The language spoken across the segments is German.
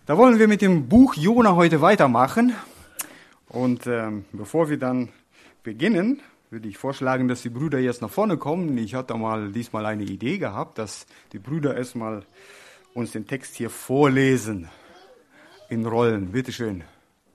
Da wollen wir mit dem Buch Jona heute weitermachen. Und bevor wir dann beginnen, würde ich vorschlagen, dass die Brüder jetzt nach vorne kommen. Ich hatte diesmal eine Idee gehabt, dass die Brüder erstmal uns den Text hier vorlesen in Rollen. Bitte schön.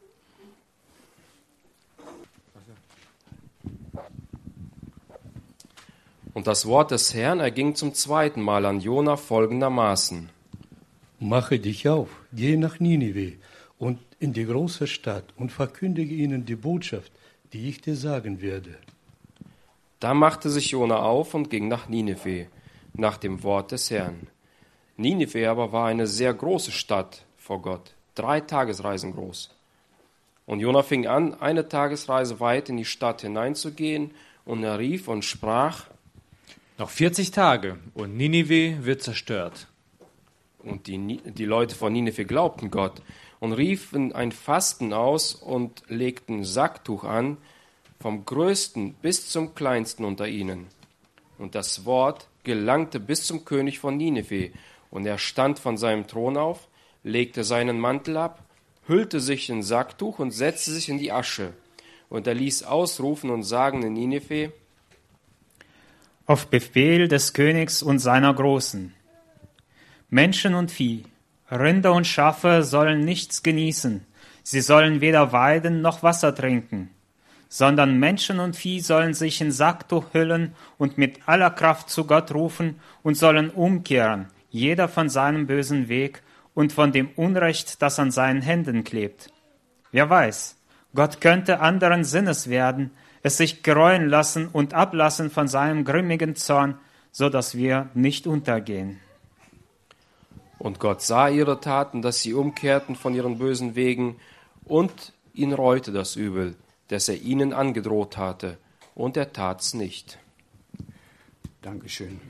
Und das Wort des Herrn erging zum zweiten Mal an Jona folgendermaßen: Mache dich auf, geh nach Ninive und in die große Stadt und verkündige ihnen die Botschaft, die ich dir sagen werde. Da machte sich Jona auf und ging nach Ninive, nach dem Wort des Herrn. Ninive aber war eine sehr große Stadt vor Gott, 3 Tagesreisen groß. Und Jona fing an, 1 Tagesreise weit in die Stadt hineinzugehen, und er rief und sprach: Noch 40 Tage und Ninive wird zerstört. Und die Leute von Ninive glaubten Gott und riefen ein Fasten aus und legten Sacktuch an, vom Größten bis zum Kleinsten unter ihnen. Und das Wort gelangte bis zum König von Ninive, und er stand von seinem Thron auf, legte seinen Mantel ab, hüllte sich in Sacktuch und setzte sich in die Asche. Und er ließ ausrufen und sagen in Ninive: Auf Befehl des Königs und seiner Großen: Menschen und Vieh, Rinder und Schafe sollen nichts genießen, sie sollen weder weiden noch Wasser trinken, sondern Menschen und Vieh sollen sich in Sacktuch hüllen und mit aller Kraft zu Gott rufen und sollen umkehren, jeder von seinem bösen Weg und von dem Unrecht, das an seinen Händen klebt. Wer weiß, Gott könnte anderen Sinnes werden, es sich gereuen lassen und ablassen von seinem grimmigen Zorn, so dass wir nicht untergehen. Und Gott sah ihre Taten, dass sie umkehrten von ihren bösen Wegen, und ihn reute das Übel, das er ihnen angedroht hatte, und er tat's nicht. Dankeschön.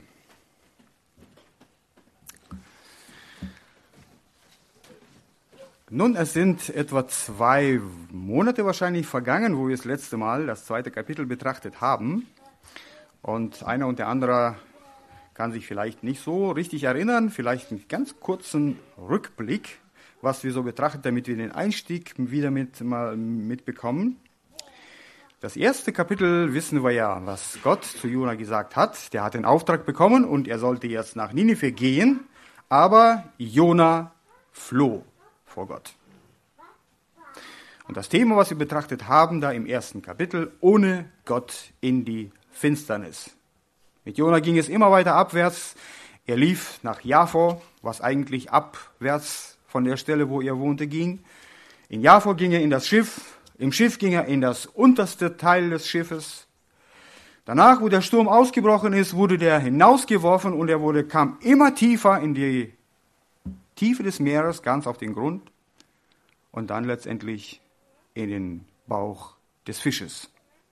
Nun, es sind etwa 2 Monate wahrscheinlich vergangen, wo wir das letzte Mal das 2. Kapitel betrachtet haben. Und einer und der andere kann sich vielleicht nicht so richtig erinnern, vielleicht einen ganz kurzen Rückblick, was wir so betrachten, damit wir den Einstieg wieder mitbekommen. Das 1. Kapitel wissen wir ja, was Gott zu Jona gesagt hat. Der hat den Auftrag bekommen und er sollte jetzt nach Ninive gehen, aber Jona floh vor Gott. Und das Thema, was wir betrachtet haben, da im 1. Kapitel: ohne Gott in die Finsternis. Mit Jona ging es immer weiter abwärts. Er lief nach Jaffo, was eigentlich abwärts von der Stelle, wo er wohnte, ging. In Jaffo ging er in das Schiff. Im Schiff ging er in das unterste Teil des Schiffes. Danach, wo der Sturm ausgebrochen ist, wurde der hinausgeworfen und er kam immer tiefer in die Tiefe des Meeres, ganz auf den Grund, und dann letztendlich in den Bauch des Fisches.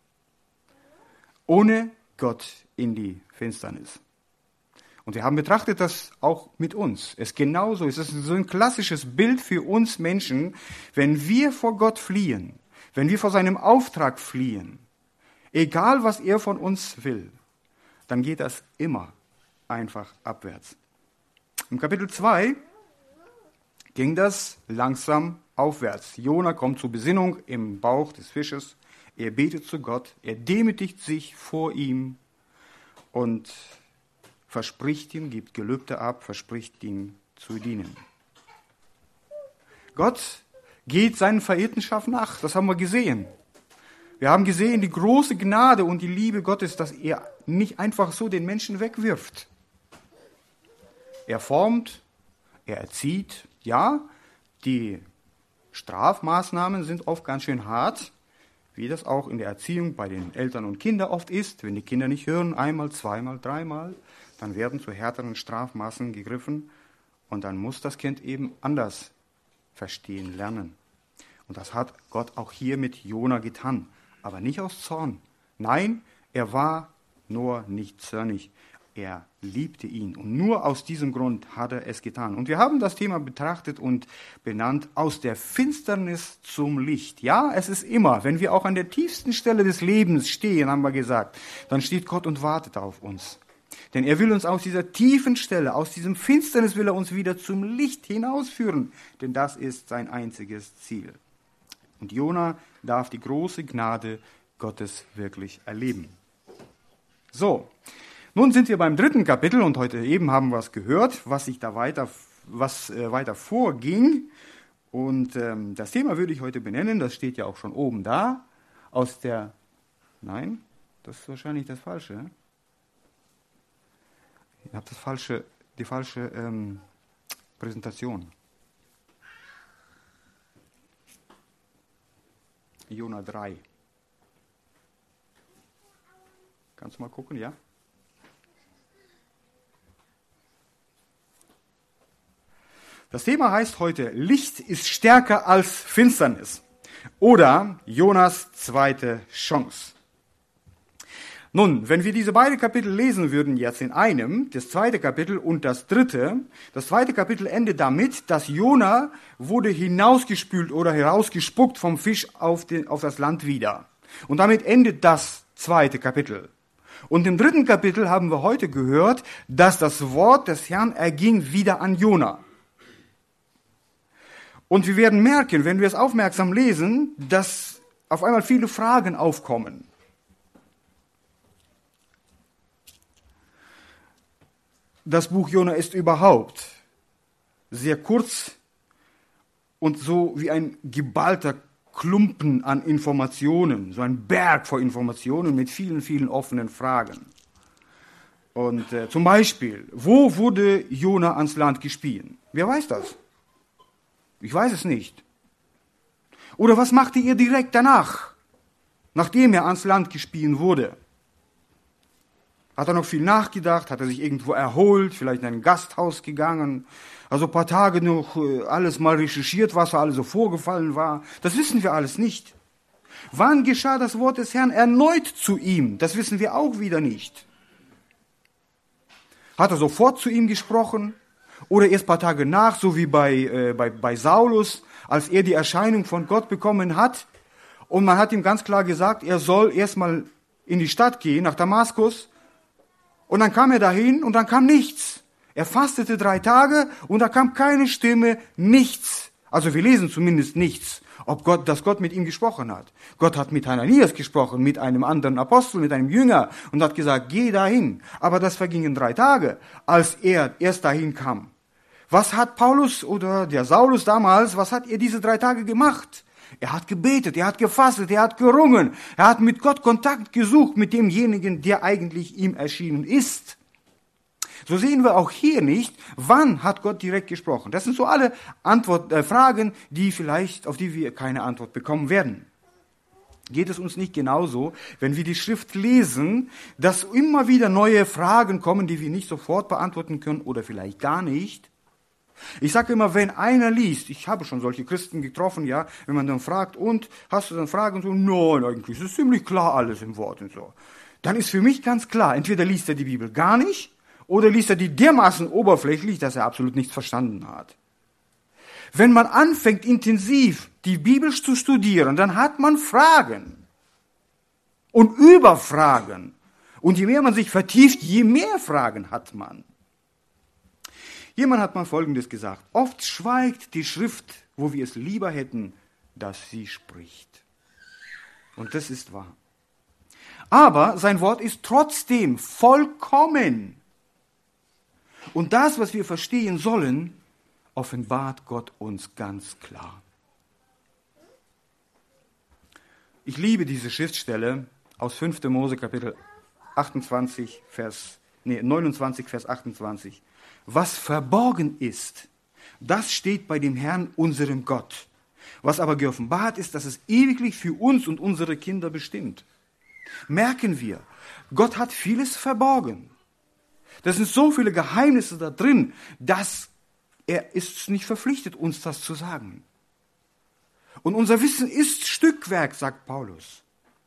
Ohne Gott in die Finsternis. Und wir haben betrachtet, dass auch mit uns es genauso ist. Es ist so ein klassisches Bild für uns Menschen, wenn wir vor Gott fliehen, wenn wir vor seinem Auftrag fliehen, egal was er von uns will, dann geht das immer einfach abwärts. Im Kapitel 2 ging das langsam aufwärts. Jona kommt zur Besinnung im Bauch des Fisches. Er betet zu Gott, er demütigt sich vor ihm und verspricht ihm, gibt Gelübde ab, verspricht ihm zu dienen. Gott geht seinen verirrten Schaf nach, das haben wir gesehen. Wir haben gesehen die große Gnade und die Liebe Gottes, dass er nicht einfach so den Menschen wegwirft. Er formt, er erzieht. Ja, die Strafmaßnahmen sind oft ganz schön hart, wie das auch in der Erziehung bei den Eltern und Kindern oft ist. Wenn die Kinder nicht hören, 1-mal, 2-mal, 3-mal, dann werden zu härteren Strafmaßen gegriffen und dann muss das Kind eben anders verstehen lernen. Und das hat Gott auch hier mit Jona getan, aber nicht aus Zorn. Nein, er war nur nicht zornig. Er liebte ihn und nur aus diesem Grund hat er es getan. Und wir haben das Thema betrachtet und benannt: aus der Finsternis zum Licht. Ja, es ist immer, wenn wir auch an der tiefsten Stelle des Lebens stehen, haben wir gesagt, dann steht Gott und wartet auf uns. Denn er will uns aus dieser tiefen Stelle, aus diesem Finsternis will er uns wieder zum Licht hinausführen. Denn das ist sein einziges Ziel. Und Jona darf die große Gnade Gottes wirklich erleben. So, nun sind wir beim 3. Kapitel und heute eben haben wir es gehört, was weiter vorging. Und das Thema würde ich heute benennen, das steht ja auch schon oben da, Nein, das ist wahrscheinlich das Falsche. Ich habe die falsche Präsentation. Jona 3. Kannst du mal gucken, ja? Das Thema heißt heute, Licht ist stärker als Finsternis. Oder Jonas zweite Chance. Nun, wenn wir diese beiden Kapitel lesen würden jetzt in einem, das 2. Kapitel und das 3., das 2. Kapitel endet damit, dass Jona wurde hinausgespült oder herausgespuckt vom Fisch auf das Land wieder. Und damit endet das 2. Kapitel. Und im 3. Kapitel haben wir heute gehört, dass das Wort des Herrn erging wieder an Jona. Und wir werden merken, wenn wir es aufmerksam lesen, dass auf einmal viele Fragen aufkommen. Das Buch Jona ist überhaupt sehr kurz und so wie ein geballter Klumpen an Informationen, so ein Berg vor Informationen mit vielen, vielen offenen Fragen. Und zum Beispiel, wo wurde Jona ans Land gespien? Wer weiß das? Ich weiß es nicht. Oder was machte er direkt danach, nachdem er ans Land gespien wurde? Hat er noch viel nachgedacht? Hat er sich irgendwo erholt? Vielleicht in ein Gasthaus gegangen? Also ein paar Tage noch alles mal recherchiert, was da alles so vorgefallen war? Das wissen wir alles nicht. Wann geschah das Wort des Herrn erneut zu ihm? Das wissen wir auch wieder nicht. Hat er sofort zu ihm gesprochen? Oder erst ein paar Tage nach, so wie bei Saulus, als er die Erscheinung von Gott bekommen hat? Und man hat ihm ganz klar gesagt, er soll erstmal in die Stadt gehen, nach Damaskus. Und dann kam er dahin und dann kam nichts. Er fastete 3 Tage und da kam keine Stimme, nichts. Also wir lesen zumindest nichts, dass Gott mit ihm gesprochen hat. Gott hat mit Hananias gesprochen, mit einem anderen Apostel, mit einem Jünger und hat gesagt, geh dahin. Aber das vergingen 3 Tage, als er erst dahin kam. Was hat Paulus oder der Saulus damals, was hat er diese 3 Tage gemacht? Er hat gebetet, er hat gefastet, er hat gerungen, er hat mit Gott Kontakt gesucht, mit demjenigen, der eigentlich ihm erschienen ist. So sehen wir auch hier nicht, wann hat Gott direkt gesprochen. Das sind so alle Fragen, auf die wir keine Antwort bekommen werden. Geht es uns nicht genauso, wenn wir die Schrift lesen, dass immer wieder neue Fragen kommen, die wir nicht sofort beantworten können oder vielleicht gar nicht? Ich sage immer, wenn einer liest, ich habe schon solche Christen getroffen, ja, wenn man dann fragt, und hast du dann Fragen? Und so, nein, eigentlich ist es ziemlich klar alles im Wort und so. Dann ist für mich ganz klar, entweder liest er die Bibel gar nicht, oder liest er die dermaßen oberflächlich, dass er absolut nichts verstanden hat. Wenn man anfängt, intensiv die Bibel zu studieren, dann hat man Fragen und Überfragen. Und je mehr man sich vertieft, je mehr Fragen hat man. Jemand hat mal Folgendes gesagt: Oft schweigt die Schrift, wo wir es lieber hätten, dass sie spricht. Und das ist wahr. Aber sein Wort ist trotzdem vollkommen. Und das, was wir verstehen sollen, offenbart Gott uns ganz klar. Ich liebe diese Schriftstelle aus 5. Mose Kapitel 29, Vers 28. Was verborgen ist, das steht bei dem Herrn, unserem Gott. Was aber geoffenbart ist, das ist ewiglich für uns und unsere Kinder bestimmt. Merken wir, Gott hat vieles verborgen. Da sind so viele Geheimnisse da drin, dass er ist nicht verpflichtet, uns das zu sagen. Und unser Wissen ist Stückwerk, sagt Paulus.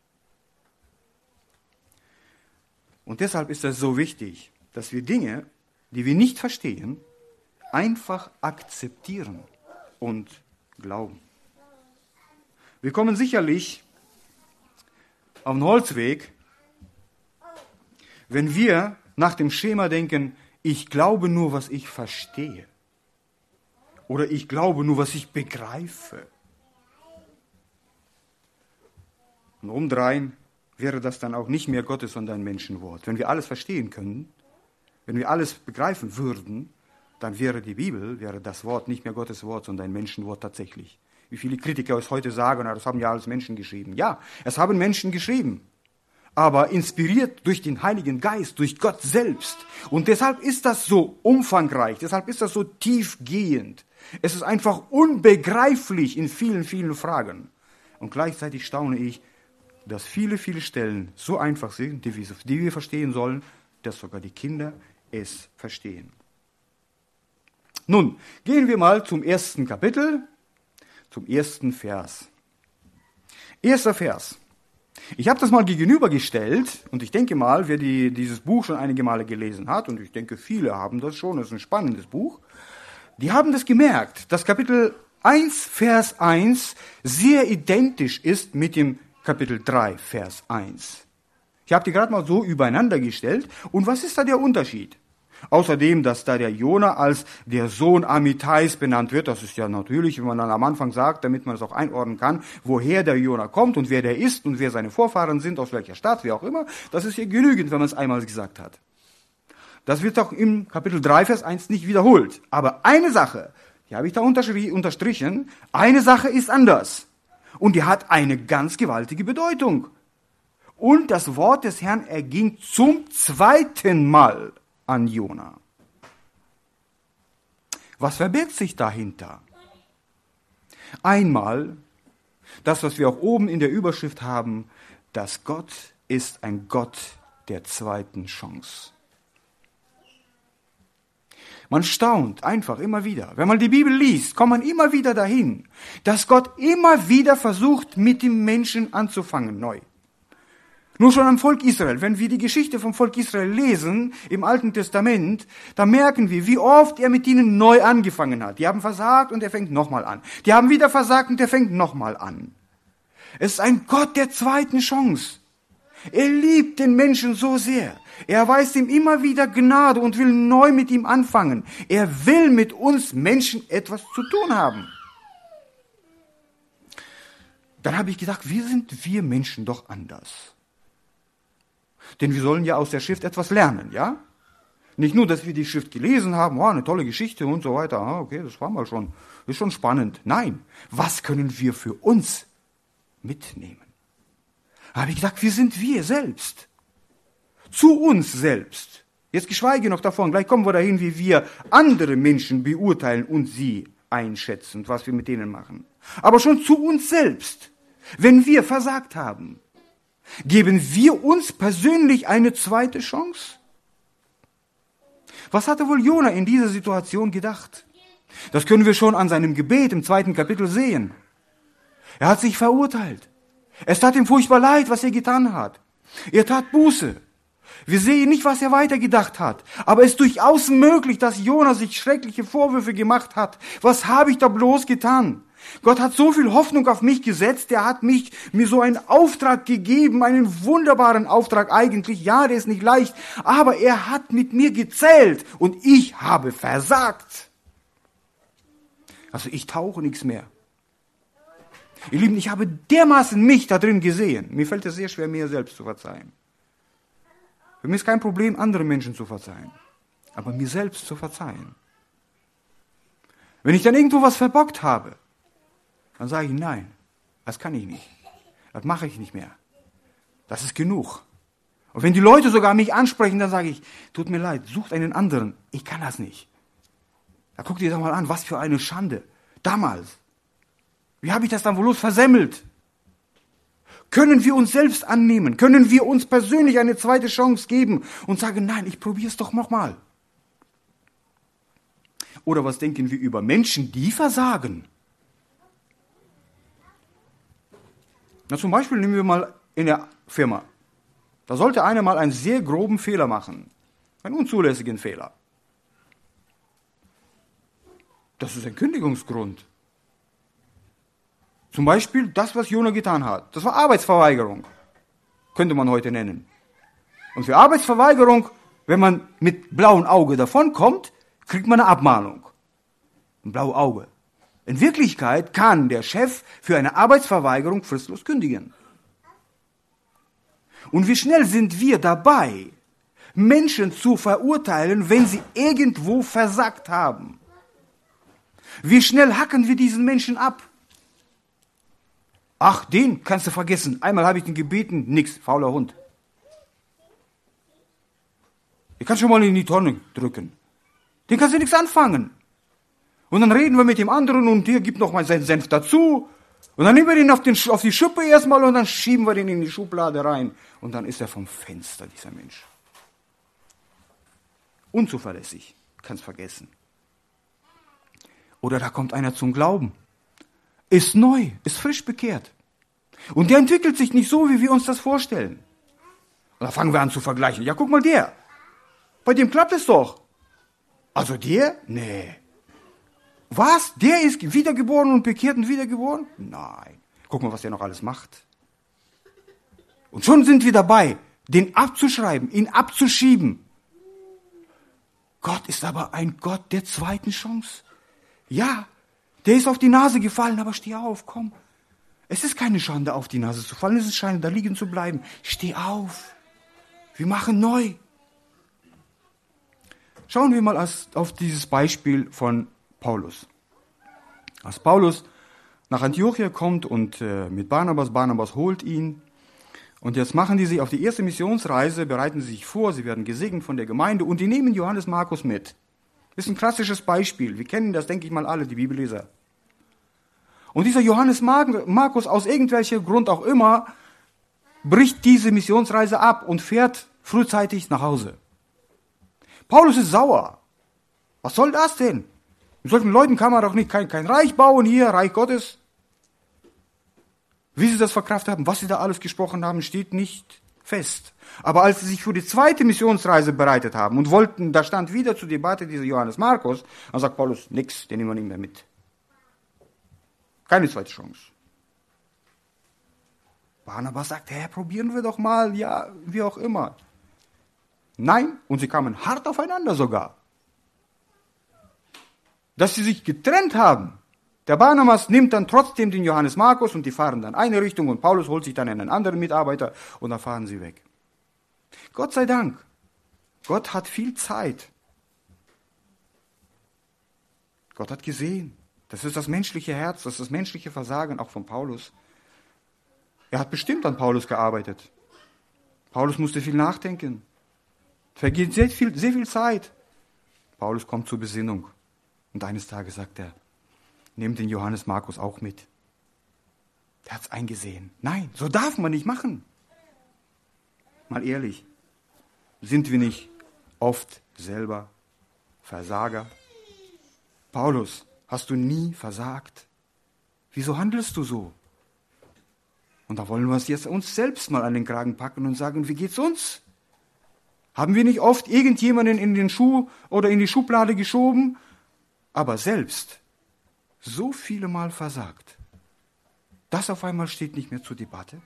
Und deshalb ist es so wichtig, dass wir Dinge, die wir nicht verstehen, einfach akzeptieren und glauben. Wir kommen sicherlich auf den Holzweg, wenn wir nach dem Schema denken, ich glaube nur, was ich verstehe. Oder ich glaube nur, was ich begreife. Und umdrehen wäre das dann auch nicht mehr Gottes, sondern ein Menschenwort. Wenn wir alles verstehen können, wenn wir alles begreifen würden, dann wäre die Bibel, wäre das Wort nicht mehr Gottes Wort, sondern ein Menschenwort tatsächlich. Wie viele Kritiker es heute sagen, das haben ja alles Menschen geschrieben. Ja, es haben Menschen geschrieben, aber inspiriert durch den Heiligen Geist, durch Gott selbst. Und deshalb ist das so umfangreich, deshalb ist das so tiefgehend. Es ist einfach unbegreiflich in vielen, vielen Fragen. Und gleichzeitig staune ich, dass viele, viele Stellen so einfach sind, die wir verstehen sollen, dass sogar die Kinder es verstehen. Nun, gehen wir mal zum ersten Kapitel, zum ersten Vers. Erster Vers. Ich habe das mal gegenübergestellt und ich denke mal, wer dieses Buch schon einige Male gelesen hat, und ich denke, viele haben das schon, es ist ein spannendes Buch, die haben das gemerkt, dass Kapitel 1, Vers 1 sehr identisch ist mit dem Kapitel 3, Vers 1. Ich habe die gerade mal so übereinander gestellt. Und was ist da der Unterschied? Außerdem, dass da der Jona als der Sohn Amittais benannt wird, das ist ja natürlich, wenn man dann am Anfang sagt, damit man es auch einordnen kann, woher der Jona kommt und wer der ist und wer seine Vorfahren sind, aus welcher Stadt, wie auch immer, das ist hier genügend, wenn man es einmal gesagt hat. Das wird auch im Kapitel 3, Vers 1 nicht wiederholt. Aber eine Sache, die habe ich da unterstrichen, eine Sache ist anders. Und die hat eine ganz gewaltige Bedeutung. Und das Wort des Herrn erging zum zweiten Mal an Jona. Was verbirgt sich dahinter? Einmal, das, was wir auch oben in der Überschrift haben, dass Gott ist ein Gott der zweiten Chance. Man staunt einfach immer wieder. Wenn man die Bibel liest, kommt man immer wieder dahin, dass Gott immer wieder versucht, mit dem Menschen anzufangen, neu. Nur schon am Volk Israel. Wenn wir die Geschichte vom Volk Israel lesen, im Alten Testament, da merken wir, wie oft er mit ihnen neu angefangen hat. Die haben versagt und er fängt nochmal an. Die haben wieder versagt und er fängt nochmal an. Es ist ein Gott der zweiten Chance. Er liebt den Menschen so sehr. Er erweist ihm immer wieder Gnade und will neu mit ihm anfangen. Er will mit uns Menschen etwas zu tun haben. Dann habe ich gedacht, wie sind wir Menschen doch anders? Denn wir sollen ja aus der Schrift etwas lernen, ja? Nicht nur, dass wir die Schrift gelesen haben, oh, eine tolle Geschichte und so weiter, okay, das war mal schon, ist schon spannend. Nein, was können wir für uns mitnehmen? Da habe ich gedacht, wie sind wir selbst? Zu uns selbst. Jetzt geschweige noch davon, gleich kommen wir dahin, wie wir andere Menschen beurteilen und sie einschätzen, was wir mit denen machen. Aber schon zu uns selbst. Wenn wir versagt haben, geben wir uns persönlich eine zweite Chance? Was hatte wohl Jona in dieser Situation gedacht? Das können wir schon an seinem Gebet im 2. Kapitel sehen. Er hat sich verurteilt. Es tat ihm furchtbar leid, was er getan hat. Er tat Buße. Wir sehen nicht, was er weitergedacht hat. Aber es ist durchaus möglich, dass Jona sich schreckliche Vorwürfe gemacht hat. Was habe ich da bloß getan? Gott hat so viel Hoffnung auf mich gesetzt. Er hat mir so einen Auftrag gegeben, einen wunderbaren Auftrag eigentlich. Ja, der ist nicht leicht. Aber er hat mit mir gezählt und ich habe versagt. Also ich tauche nichts mehr. Ihr Lieben, ich habe dermaßen mich da drin gesehen. Mir fällt es sehr schwer, mir selbst zu verzeihen. Für mich ist kein Problem, anderen Menschen zu verzeihen. Aber mir selbst zu verzeihen. Wenn ich dann irgendwo was verbockt habe, dann sage ich, nein, das kann ich nicht. Das mache ich nicht mehr. Das ist genug. Und wenn die Leute sogar mich ansprechen, dann sage ich, tut mir leid, sucht einen anderen. Ich kann das nicht. Da guckt ihr doch mal an, was für eine Schande. Damals. Wie habe ich das dann wohl versemmelt? Können wir uns selbst annehmen? Können wir uns persönlich eine zweite Chance geben und sagen, nein, ich probiere es doch nochmal? Oder was denken wir über Menschen, die versagen? Na, zum Beispiel nehmen wir mal in der Firma. Da sollte einer mal einen sehr groben Fehler machen. Einen unzulässigen Fehler. Das ist ein Kündigungsgrund. Zum Beispiel das, was Jona getan hat. Das war Arbeitsverweigerung. Könnte man heute nennen. Und für Arbeitsverweigerung Wenn man mit blauem Auge davonkommt, kriegt man eine Abmahnung. Ein blaues Auge. In Wirklichkeit kann der Chef für eine Arbeitsverweigerung fristlos kündigen. Und wie schnell sind wir dabei, Menschen zu verurteilen, wenn sie irgendwo versagt haben? Wie schnell hacken wir diesen Menschen ab? Ach, den kannst du vergessen. Einmal habe ich ihn gebeten, nix, fauler Hund. Den kannst du schon mal in die Tonne drücken. Den kannst du nichts anfangen. Und dann reden wir mit dem anderen und der gibt noch mal seinen Senf dazu. Und dann nehmen wir den auf die Schippe erstmal und dann schieben wir den in die Schublade rein. Und dann ist er vom Fenster, dieser Mensch. Unzuverlässig, kannst vergessen. Oder da kommt einer zum Glauben. Ist neu, ist frisch bekehrt. Und der entwickelt sich nicht so, wie wir uns das vorstellen. Und da fangen wir an zu vergleichen. Ja, guck mal der. Bei dem klappt es doch. Also der? Nee. Was? Der ist wiedergeboren und bekehrt und wiedergeboren? Nein. Guck mal, was der noch alles macht. Und schon sind wir dabei, den abzuschreiben, ihn abzuschieben. Gott ist aber ein Gott der zweiten Chance. Ja, der ist auf die Nase gefallen, aber steh auf, komm. Es ist keine Schande, auf die Nase zu fallen, es ist Schande, da liegen zu bleiben. Steh auf. Wir machen neu. Schauen wir mal auf dieses Beispiel von Paulus. Als Paulus nach Antiochia kommt und mit Barnabas holt ihn. Und jetzt machen die sich auf die erste Missionsreise, bereiten sie sich vor, sie werden gesegnet von der Gemeinde und die nehmen Johannes Markus mit. Das ist ein klassisches Beispiel. Wir kennen das, denke ich mal, alle, die Bibelleser. Und dieser Johannes Markus, aus irgendwelchem Grund auch immer, bricht diese Missionsreise ab und fährt frühzeitig nach Hause. Paulus ist sauer. Was soll das denn? Mit solchen Leuten kann man doch nicht kein Reich bauen hier, Reich Gottes. Wie sie das verkraftet haben, was sie da alles gesprochen haben, steht nicht fest. Aber als sie sich für die zweite Missionsreise bereitet haben und wollten, da stand wieder zur Debatte dieser Johannes Markus, dann sagt Paulus, nix, den nehmen wir nicht mehr mit. Keine zweite Chance. Barnabas sagt, probieren wir doch mal, ja, wie auch immer. Nein, und sie kamen hart aufeinander sogar. Dass sie sich getrennt haben. Der Barnabas nimmt dann trotzdem den Johannes Markus und die fahren dann eine Richtung und Paulus holt sich dann einen anderen Mitarbeiter und dann fahren sie weg. Gott sei Dank. Gott hat viel Zeit. Gott hat gesehen. Das ist das menschliche Herz, das ist das menschliche Versagen auch von Paulus. Er hat bestimmt an Paulus gearbeitet. Paulus musste viel nachdenken. Vergeht sehr viel Zeit. Paulus kommt zur Besinnung. Und eines Tages sagt er, nehmt den Johannes Markus auch mit. Der hat es eingesehen. Nein, so darf man nicht machen. Mal ehrlich, sind wir nicht oft selber Versager? Paulus, hast du nie versagt? Wieso handelst du so? Und da wollen wir es jetzt uns selbst mal an den Kragen packen und sagen, wie geht's uns? Haben wir nicht oft irgendjemanden in den Schuh oder in die Schublade geschoben, aber selbst so viele Mal versagt? Das auf einmal steht nicht mehr zur Debatte.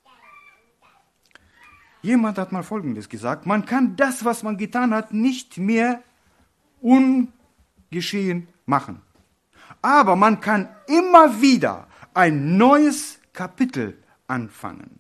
Jemand hat mal Folgendes gesagt, man kann das, was man getan hat, nicht mehr ungeschehen machen. Aber man kann immer wieder ein neues Kapitel anfangen.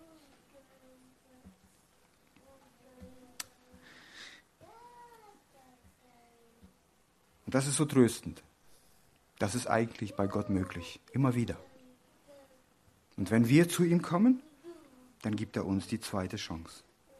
Und das ist so tröstend. Das ist eigentlich bei Gott möglich. Immer wieder. Und wenn wir zu ihm kommen, dann gibt er uns die zweite Chance.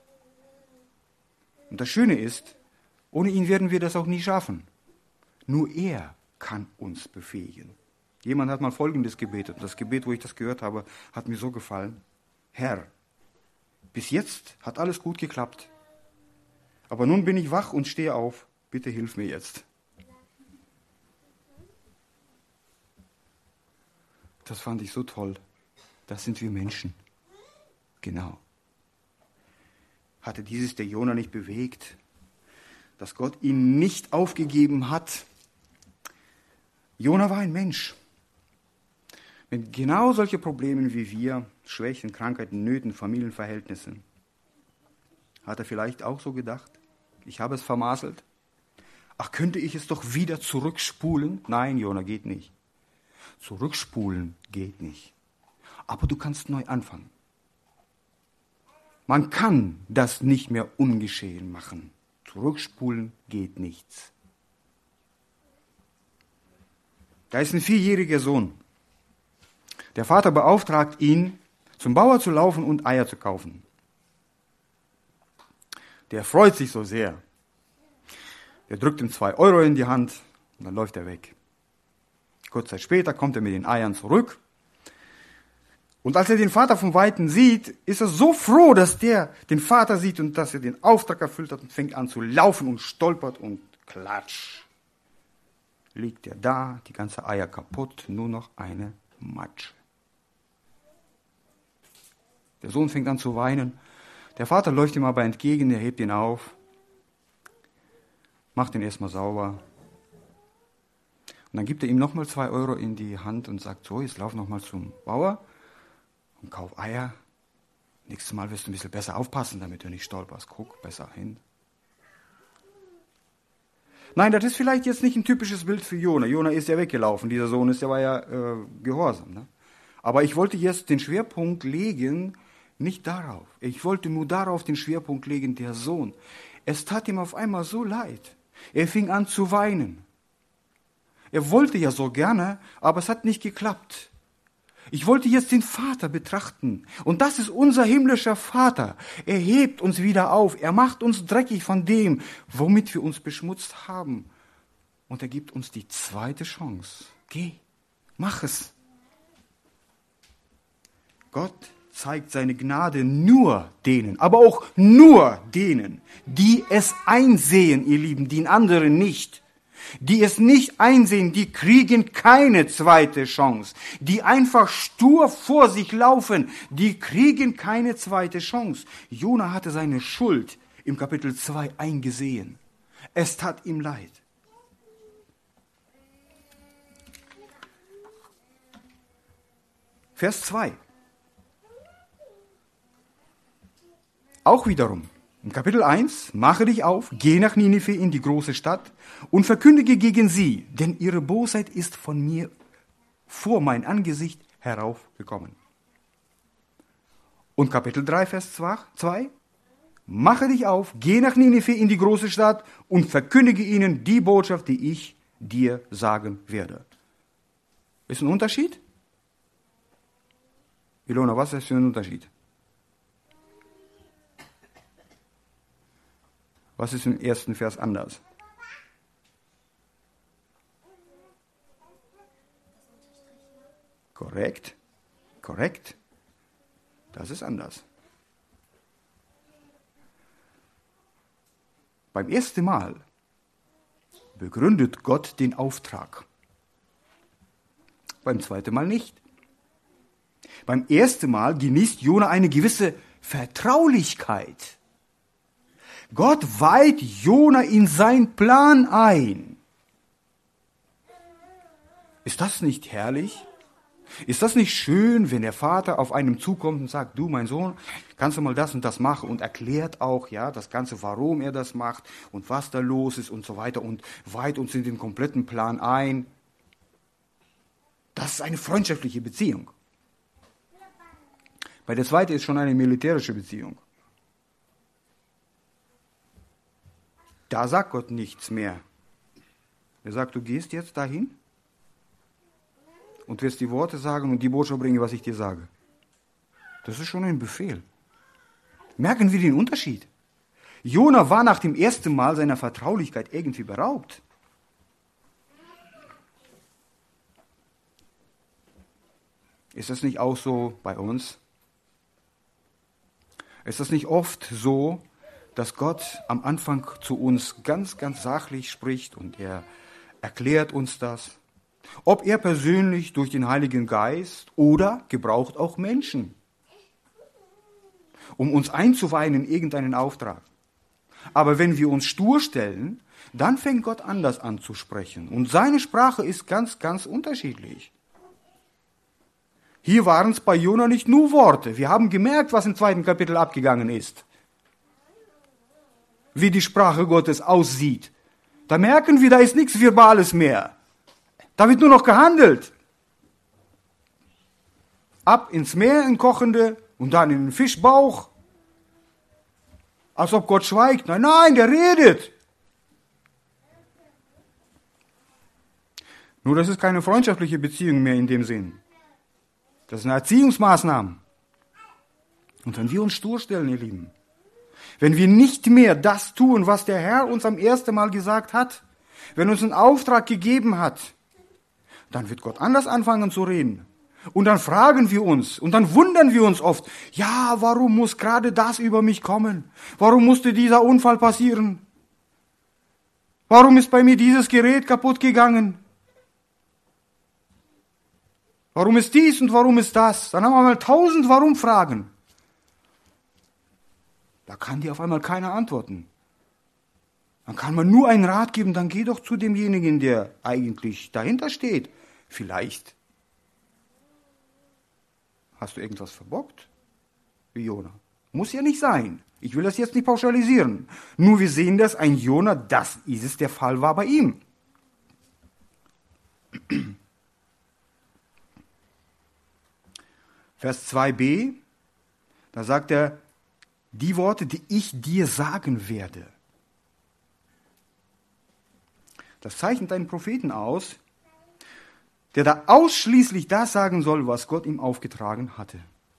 Und das Schöne ist, ohne ihn werden wir das auch nie schaffen. Nur er kann uns befähigen. Jemand hat mal Folgendes gebetet. Und das Gebet, wo ich das gehört habe, hat mir so gefallen. Herr, bis jetzt hat alles gut geklappt. Aber nun bin ich wach und stehe auf. Bitte hilf mir jetzt. Das fand ich so toll. Das sind wir Menschen. Genau. Hatte dieses der Jona nicht bewegt, dass Gott ihn nicht aufgegeben hat? Jona war ein Mensch. Mit genau solchen Problemen wie wir, Schwächen, Krankheiten, Nöten, Familienverhältnissen. Hat er vielleicht auch so gedacht? Ich habe es vermasselt. Ach, könnte ich es doch wieder zurückspulen? Nein, Jona, geht nicht. Zurückspulen geht nicht. Aber du kannst neu anfangen. Man kann das nicht mehr ungeschehen machen. Zurückspulen geht nichts. Da ist ein 4-jähriger Sohn. Der Vater beauftragt ihn, zum Bauer zu laufen und Eier zu kaufen. Der freut sich so sehr. Der drückt ihm 2 Euro in die Hand und dann läuft er weg. Kurze Zeit später kommt er mit den Eiern zurück. Und als er den Vater von Weitem sieht, ist er so froh, dass der den Vater sieht und dass er den Auftrag erfüllt hat und fängt an zu laufen und stolpert und klatsch. Liegt er da, die ganze Eier kaputt, nur noch eine Matsche. Der Sohn fängt an zu weinen. Der Vater läuft ihm aber entgegen, er hebt ihn auf, macht ihn erstmal sauber. Und dann gibt er ihm nochmal 2 Euro in die Hand und sagt, so, jetzt lauf nochmal zum Bauer und kauf Eier. Nächstes Mal wirst du ein bisschen besser aufpassen, damit du nicht stolperst. Guck besser hin. Nein, das ist vielleicht jetzt nicht ein typisches Bild für Jona. Jona ist ja weggelaufen, dieser Sohn war ja gehorsam. Ne? Aber ich wollte jetzt den Schwerpunkt legen, nicht darauf. Ich wollte nur darauf den Schwerpunkt legen, der Sohn. Es tat ihm auf einmal so leid. Er fing an zu weinen. Er wollte ja so gerne, aber es hat nicht geklappt. Ich wollte jetzt den Vater betrachten. Und das ist unser himmlischer Vater. Er hebt uns wieder auf. Er macht uns dreckig von dem, womit wir uns beschmutzt haben. Und er gibt uns die zweite Chance. Geh, mach es. Gott zeigt seine Gnade nur denen, aber auch nur denen, die es einsehen, ihr Lieben, den anderen nicht. Die es nicht einsehen, die kriegen keine zweite Chance. Die einfach stur vor sich laufen, die kriegen keine zweite Chance. Jona hatte seine Schuld im Kapitel 2 eingesehen. Es tat ihm leid. Vers 2. Auch wiederum. Im Kapitel 1, mache dich auf, geh nach Ninive in die große Stadt und verkündige gegen sie, denn ihre Bosheit ist von mir vor mein Angesicht heraufgekommen. Und Kapitel 3, Vers 2, mache dich auf, geh nach Ninive in die große Stadt und verkündige ihnen die Botschaft, die ich dir sagen werde. Ist ein Unterschied? Ilona, was ist das für ein Unterschied? Was ist im ersten Vers anders? Korrekt. Das ist anders. Beim ersten Mal begründet Gott den Auftrag. Beim zweiten Mal nicht. Beim ersten Mal genießt Jona eine gewisse Vertraulichkeit. Gott weiht Jona in seinen Plan ein. Ist das nicht herrlich? Ist das nicht schön, wenn der Vater auf einem zukommt und sagt, du, mein Sohn, kannst du mal das und das machen und erklärt auch, ja, das Ganze, warum er das macht und was da los ist und so weiter und weiht uns in den kompletten Plan ein. Das ist eine freundschaftliche Beziehung. Bei der zweiten ist schon eine militärische Beziehung. Da sagt Gott nichts mehr. Er sagt, du gehst jetzt dahin und wirst die Worte sagen und die Botschaft bringen, was ich dir sage. Das ist schon ein Befehl. Merken wir den Unterschied? Jona war nach dem ersten Mal seiner Vertraulichkeit irgendwie beraubt. Ist das nicht auch so bei uns? Ist das nicht oft so, dass Gott am Anfang zu uns ganz, ganz sachlich spricht und er erklärt uns das? Ob er persönlich durch den Heiligen Geist oder gebraucht auch Menschen, um uns einzuweihen in irgendeinen Auftrag. Aber wenn wir uns stur stellen, dann fängt Gott anders an zu sprechen. Und seine Sprache ist ganz, ganz unterschiedlich. Hier waren es bei Jona nicht nur Worte. Wir haben gemerkt, was im 2. Kapitel abgegangen ist. wie die Sprache Gottes aussieht. Da merken wir, da ist nichts Verbales mehr. Da wird nur noch gehandelt. Ab ins Meer, in Kochende und dann in den Fischbauch. Als ob Gott schweigt. Nein, nein, der redet. Nur das ist keine freundschaftliche Beziehung mehr in dem Sinn. Das ist eine Erziehungsmaßnahme. Und wenn wir uns stur stellen, ihr Lieben, wenn wir nicht mehr das tun, was der Herr uns am ersten Mal gesagt hat, wenn uns einen Auftrag gegeben hat, dann wird Gott anders anfangen zu reden. Und dann fragen wir uns und dann wundern wir uns oft, ja, warum muss gerade das über mich kommen? Warum musste dieser Unfall passieren? Warum ist bei mir dieses Gerät kaputt gegangen? Warum ist dies und warum ist das? Dann haben wir mal 1000 Warum-Fragen. Da kann dir auf einmal keiner antworten. Dann kann man nur einen Rat geben, dann geh doch zu demjenigen, der eigentlich dahinter steht. Vielleicht hast du irgendwas verbockt, wie Jona. Muss ja nicht sein. Ich will das jetzt nicht pauschalisieren. Nur wir sehen, dass ein Jona, das ist es, der Fall war bei ihm. Vers 2b, da sagt er, die Worte, die ich dir sagen werde. Das zeichnet einen Propheten aus, der da ausschließlich das sagen soll, was Gott ihm aufgetragen hatte.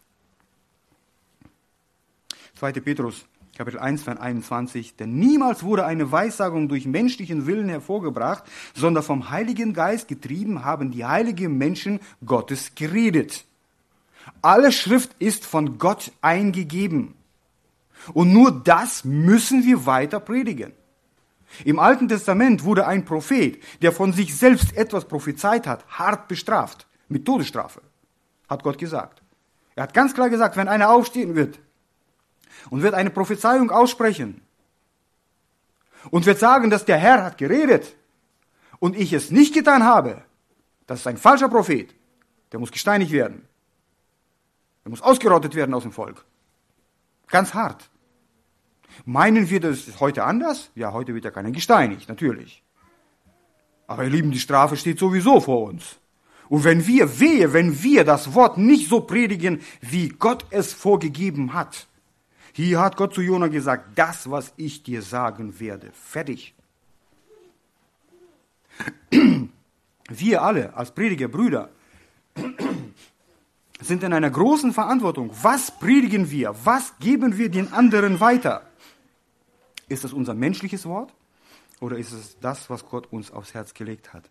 2. Petrus, Kapitel 1, Vers 21. Denn niemals wurde eine Weissagung durch menschlichen Willen hervorgebracht, sondern vom Heiligen Geist getrieben haben die heiligen Menschen Gottes geredet. Alle Schrift ist von Gott eingegeben. Und nur das müssen wir weiter predigen. Im Alten Testament wurde ein Prophet, der von sich selbst etwas prophezeit hat, hart bestraft, mit Todesstrafe, hat Gott gesagt. Er hat ganz klar gesagt, wenn einer aufstehen wird und wird eine Prophezeiung aussprechen und wird sagen, dass der Herr hat geredet und ich es nicht getan habe, das ist ein falscher Prophet, der muss gesteinigt werden. Er muss ausgerottet werden aus dem Volk. Ganz hart. Meinen wir, das ist heute anders? Ja, heute wird ja keiner gesteinigt, natürlich. Aber ihr Lieben, die Strafe steht sowieso vor uns. Und wenn wir das Wort nicht so predigen, wie Gott es vorgegeben hat. Hier hat Gott zu Jona gesagt, das, was ich dir sagen werde. Fertig. Wir alle als Predigerbrüder sind in einer großen Verantwortung. Was predigen wir? Was geben wir den anderen weiter? Ist es unser menschliches Wort oder ist es das, was Gott uns aufs Herz gelegt hat?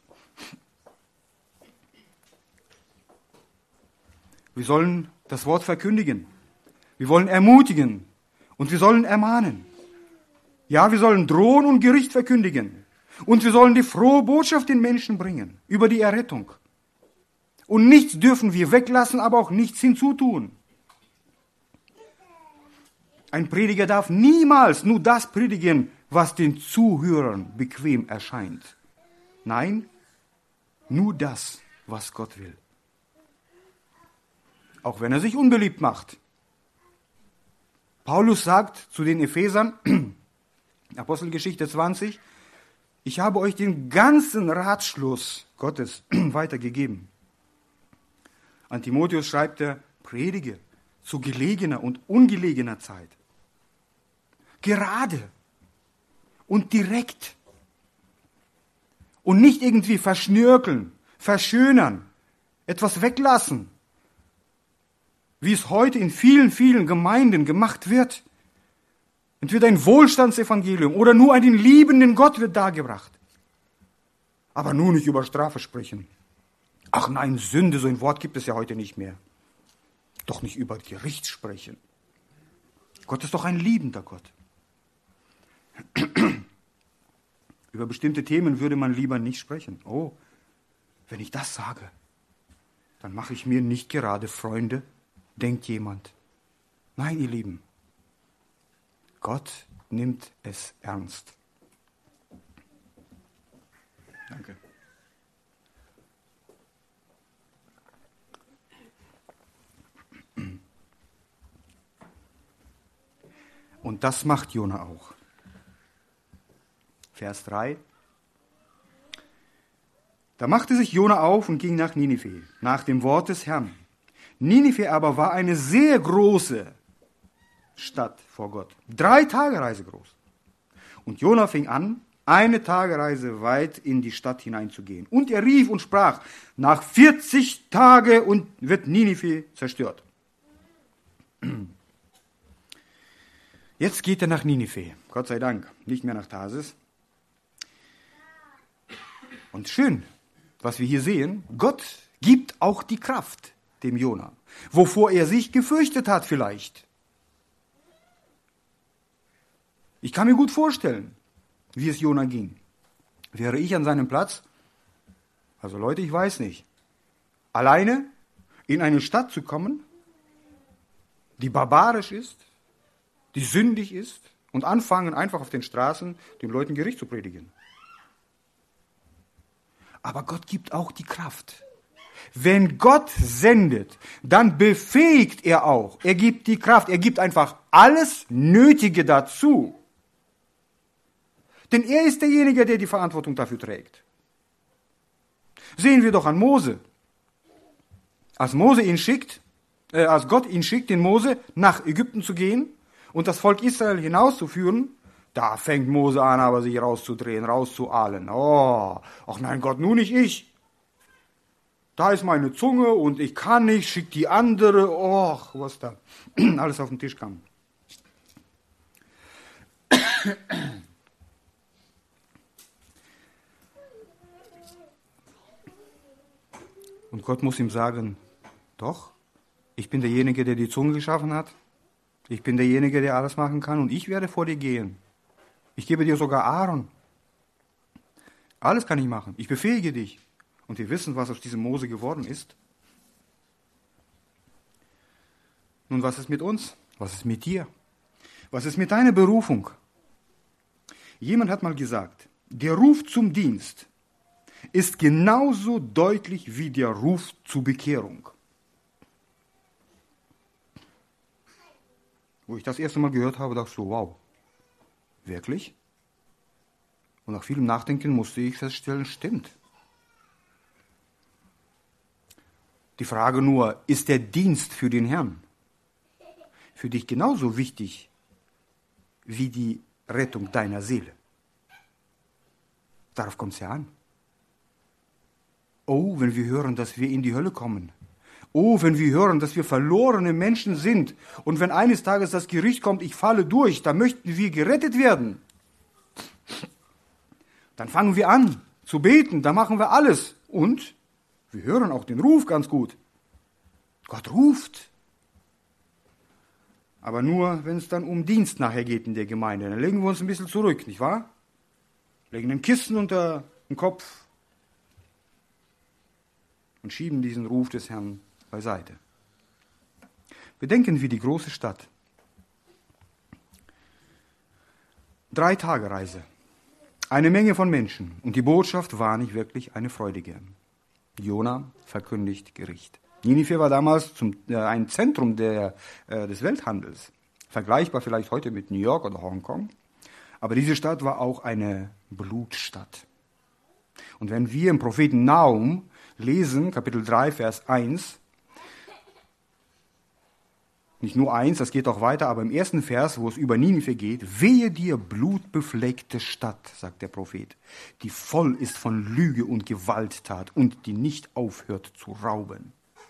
Wir sollen das Wort verkündigen. Wir wollen ermutigen und wir sollen ermahnen. Ja, wir sollen drohen und Gericht verkündigen. Und wir sollen die frohe Botschaft den Menschen bringen über die Errettung. Und nichts dürfen wir weglassen, aber auch nichts hinzutun. Ein Prediger darf niemals nur das predigen, was den Zuhörern bequem erscheint. Nein, nur das, was Gott will. Auch wenn er sich unbeliebt macht. Paulus sagt zu den Ephesern, Apostelgeschichte 20, ich habe euch den ganzen Ratschluss Gottes weitergegeben. An Timotheus schreibt er, predige zu gelegener und ungelegener Zeit. Gerade und direkt. Und nicht irgendwie verschnörkeln, verschönern, etwas weglassen. Wie es heute in vielen, vielen Gemeinden gemacht wird. Entweder ein Wohlstandsevangelium oder nur einen liebenden Gott wird dargebracht. Aber nur nicht über Strafe sprechen. Ach nein, Sünde, so ein Wort gibt es ja heute nicht mehr. Doch nicht über Gericht sprechen. Gott ist doch ein liebender Gott. Über bestimmte Themen würde man lieber nicht sprechen. Oh, wenn ich das sage, dann mache ich mir nicht gerade Freunde, denkt jemand. Nein, ihr Lieben, Gott nimmt es ernst. Danke. Und das macht Jona auch. Vers 3. Da machte sich Jona auf und ging nach Ninive, nach dem Wort des Herrn. Ninive aber war eine sehr große Stadt vor Gott. 3 Tagereise groß. Und Jona fing an, 1 Tagereise weit in die Stadt hineinzugehen. Und er rief und sprach, nach 40 Tagen und wird Ninive zerstört. Jetzt geht er nach Ninive, Gott sei Dank, nicht mehr nach Tarsis. Und schön, was wir hier sehen, Gott gibt auch die Kraft dem Jona, wovor er sich gefürchtet hat vielleicht. Ich kann mir gut vorstellen, wie es Jona ging. Wäre ich an seinem Platz, also Leute, ich weiß nicht, alleine in eine Stadt zu kommen, die barbarisch ist, die sündig ist und anfangen einfach auf den Straßen den Leuten Gericht zu predigen. Aber Gott gibt auch die Kraft. Wenn Gott sendet, dann befähigt er auch. Er gibt die Kraft, er gibt einfach alles Nötige dazu. Denn er ist derjenige, der die Verantwortung dafür trägt. Sehen wir doch an Mose. Als Gott ihn schickt, den Mose nach Ägypten zu gehen und das Volk Israel hinauszuführen, da fängt Mose an, aber sich rauszudrehen, rauszuahlen. Oh, ach nein Gott, nun nicht ich. Da ist meine Zunge und ich kann nicht, schick die andere. Oh, was da alles auf den Tisch kam. Und Gott muss ihm sagen, doch, ich bin derjenige, der die Zunge geschaffen hat. Ich bin derjenige, der alles machen kann und ich werde vor dir gehen. Ich gebe dir sogar Aaron. Alles kann ich machen. Ich befähige dich. Und wir wissen, was aus diesem Mose geworden ist. Nun, was ist mit uns? Was ist mit dir? Was ist mit deiner Berufung? Jemand hat mal gesagt, der Ruf zum Dienst ist genauso deutlich wie der Ruf zur Bekehrung. Wo ich das erste Mal gehört habe, dachte ich so, wow, wirklich? Und nach vielem Nachdenken musste ich feststellen, stimmt. Die Frage nur, ist der Dienst für den Herrn für dich genauso wichtig wie die Rettung deiner Seele? Darauf kommt es ja an. Oh, wenn wir hören, dass wir in die Hölle kommen. Oh, wenn wir hören, dass wir verlorene Menschen sind. Und wenn eines Tages das Gericht kommt, ich falle durch, dann möchten wir gerettet werden. Dann fangen wir an zu beten, dann machen wir alles. Und wir hören auch den Ruf ganz gut. Gott ruft. Aber nur, wenn es dann um Dienst nachher geht in der Gemeinde. Dann legen wir uns ein bisschen zurück, nicht wahr? Legen den Kissen unter den Kopf und schieben diesen Ruf des Herrn beiseite. Bedenken wir die große Stadt. 3 Tagereise. Eine Menge von Menschen. Und die Botschaft war nicht wirklich eine freudige. Jona verkündigt Gericht. Ninive war damals ein Zentrum des Welthandels. Vergleichbar vielleicht heute mit New York oder Hongkong. Aber diese Stadt war auch eine Blutstadt. Und wenn wir im Propheten Nahum lesen, Kapitel 3, Vers 1, nicht nur 1, das geht auch weiter, aber im ersten Vers, wo es über Ninive geht, wehe dir blutbefleckte Stadt, sagt der Prophet, die voll ist von Lüge und Gewalttat und die nicht aufhört zu rauben.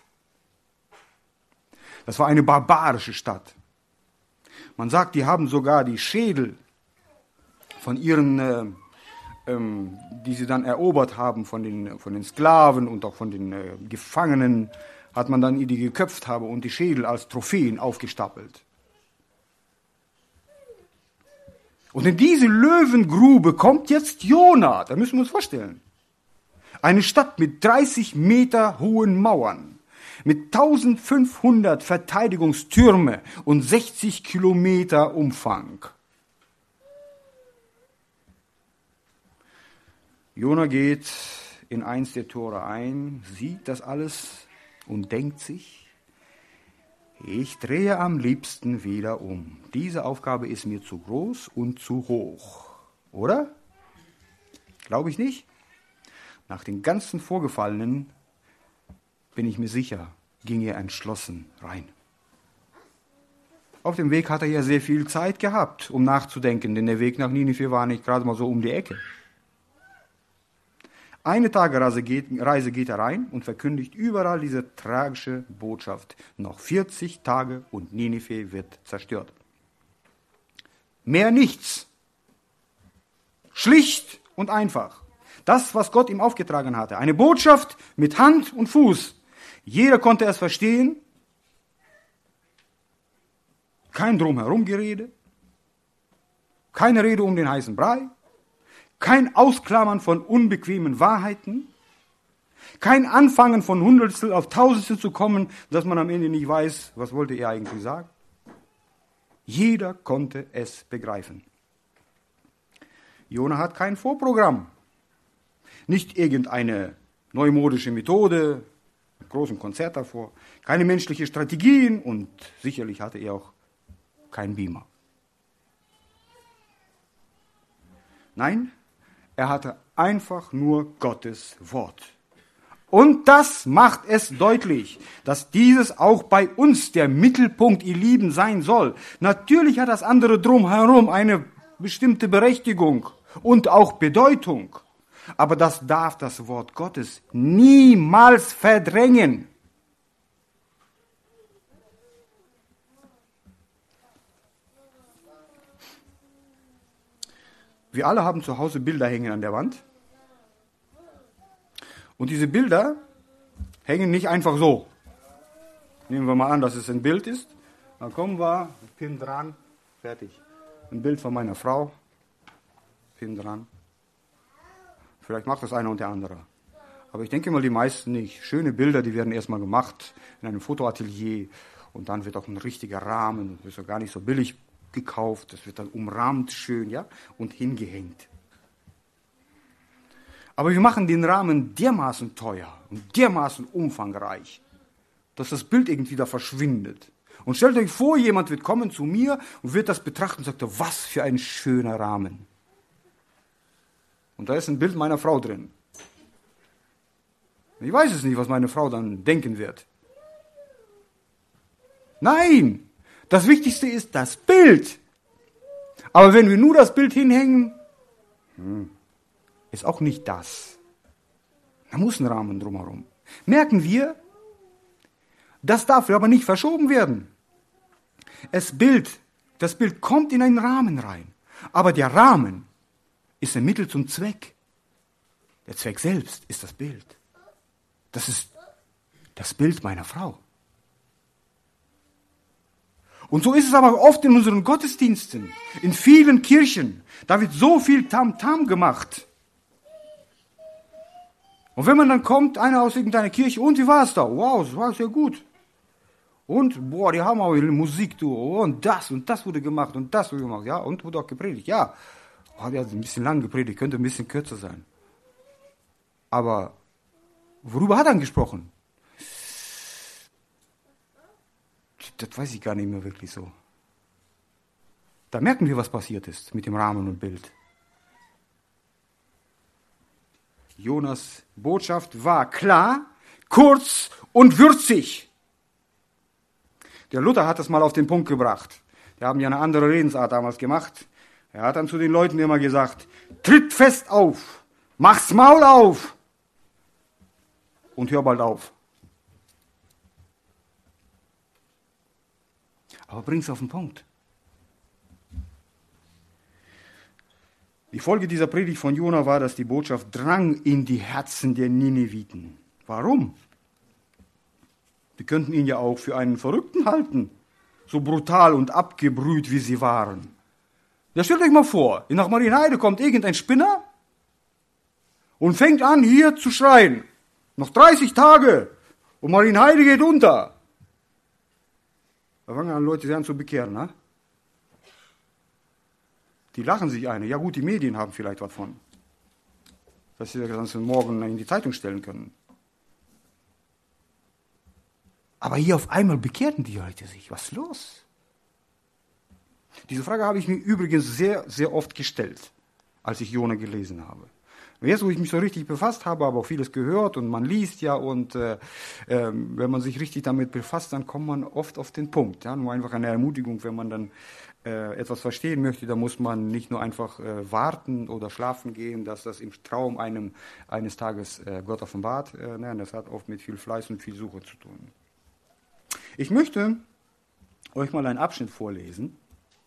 Das war eine barbarische Stadt. Man sagt, die haben sogar die Schädel von ihren die sie dann erobert haben von den Sklaven und auch von den Gefangenen, hat man dann die geköpft haben und die Schädel als Trophäen aufgestapelt. Und in diese Löwengrube kommt jetzt Jona, da müssen wir uns vorstellen. Eine Stadt mit 30 Meter hohen Mauern, mit 1500 Verteidigungstürme und 60 Kilometer Umfang. Jona geht in eins der Tore ein, sieht das alles und denkt sich, ich drehe am liebsten wieder um. Diese Aufgabe ist mir zu groß und zu hoch. Oder? Glaube ich nicht. Nach den ganzen Vorgefallenen bin ich mir sicher, ging er entschlossen rein. Auf dem Weg hat er ja sehr viel Zeit gehabt, um nachzudenken, denn der Weg nach Ninive war nicht gerade mal so um die Ecke. Eine Tagereise geht er rein und verkündigt überall diese tragische Botschaft. Noch 40 Tage und Ninive wird zerstört. Mehr nichts. Schlicht und einfach. Das, was Gott ihm aufgetragen hatte. Eine Botschaft mit Hand und Fuß. Jeder konnte es verstehen. Kein Drumherumgerede. Keine Rede um den heißen Brei. Kein Ausklammern von unbequemen Wahrheiten. Kein Anfangen von Hundertstel auf Tausendstel zu kommen, dass man am Ende nicht weiß, was wollte er eigentlich sagen. Jeder konnte es begreifen. Jona hat kein Vorprogramm. Nicht irgendeine neumodische Methode, mit großem Konzert davor, keine menschliche Strategien und sicherlich hatte er auch keinen Beamer. Nein, er hatte einfach nur Gottes Wort. Und das macht es deutlich, dass dieses auch bei uns der Mittelpunkt, ihr Lieben, sein soll. Natürlich hat das andere drumherum eine bestimmte Berechtigung und auch Bedeutung. Aber das darf das Wort Gottes niemals verdrängen. Wir alle haben zu Hause Bilder hängen an der Wand. Und diese Bilder hängen nicht einfach so. Nehmen wir mal an, dass es ein Bild ist. Dann kommen wir, Pin dran, fertig. Ein Bild von meiner Frau, Pin dran. Vielleicht macht das einer und der andere. Aber ich denke mal, die meisten nicht. Schöne Bilder, die werden erstmal gemacht in einem Fotoatelier. Und dann wird auch ein richtiger Rahmen, das ist ja gar nicht so billig gekauft. Das wird dann umrahmt schön, ja, und hingehängt. Aber wir machen den Rahmen dermaßen teuer und dermaßen umfangreich, dass das Bild irgendwie da verschwindet. Und stellt euch vor, jemand wird kommen zu mir und wird das betrachten und sagt, was für ein schöner Rahmen. Und da ist ein Bild meiner Frau drin. Ich weiß es nicht, was meine Frau dann denken wird. Nein, das Wichtigste ist das Bild. Aber wenn wir nur das Bild hinhängen, ist auch nicht das. Da muss ein Rahmen drumherum. Merken wir, das darf aber nicht verschoben werden. Das Bild kommt in einen Rahmen rein. Aber der Rahmen ist ein Mittel zum Zweck. Der Zweck selbst ist das Bild. Das ist das Bild meiner Frau. Und so ist es aber oft in unseren Gottesdiensten, in vielen Kirchen. Da wird so viel Tamtam gemacht. Und wenn man dann kommt, einer aus irgendeiner Kirche, und wie war es da? Wow, es war sehr gut. Und, boah, die haben auch Musik, du, und das wurde gemacht, und das wurde gemacht, ja, und wurde auch gepredigt, ja. Oh, der hat ein bisschen lang gepredigt, könnte ein bisschen kürzer sein. Aber, worüber hat er gesprochen? Das weiß ich gar nicht mehr wirklich so. Da merken wir, was passiert ist mit dem Rahmen und Bild. Jonas Botschaft war klar, kurz und würzig. Der Luther hat das mal auf den Punkt gebracht. Die haben ja eine andere Redensart damals gemacht. Er hat dann zu den Leuten immer gesagt, tritt fest auf, mach's Maul auf und hör bald auf. Aber bring's auf den Punkt. Die Folge dieser Predigt von Jona war, dass die Botschaft drang in die Herzen der Nineviten. Warum? Die könnten ihn ja auch für einen Verrückten halten, so brutal und abgebrüht, wie sie waren. Ja, stellt euch mal vor, nach Marienheide kommt irgendein Spinner und fängt an, hier zu schreien. Noch 30 Tage und Marienheide geht unter. Da fangen an Leute sich an zu bekehren, ne? Die lachen sich eine. Ja gut, die Medien haben vielleicht was von. Dass sie das morgen in die Zeitung stellen können. Aber hier auf einmal bekehrten die Leute sich. Was ist los? Diese Frage habe ich mir übrigens sehr, sehr oft gestellt, als ich Jona gelesen habe. Jetzt, wo ich mich so richtig befasst habe, aber auch vieles gehört und man liest ja und wenn man sich richtig damit befasst, dann kommt man oft auf den Punkt. Ja? Nur einfach eine Ermutigung, wenn man dann etwas verstehen möchte, da muss man nicht nur einfach warten oder schlafen gehen, dass das im Traum eines Tages Gott offenbart. Nein, das hat oft mit viel Fleiß und viel Suche zu tun. Ich möchte euch mal einen Abschnitt vorlesen.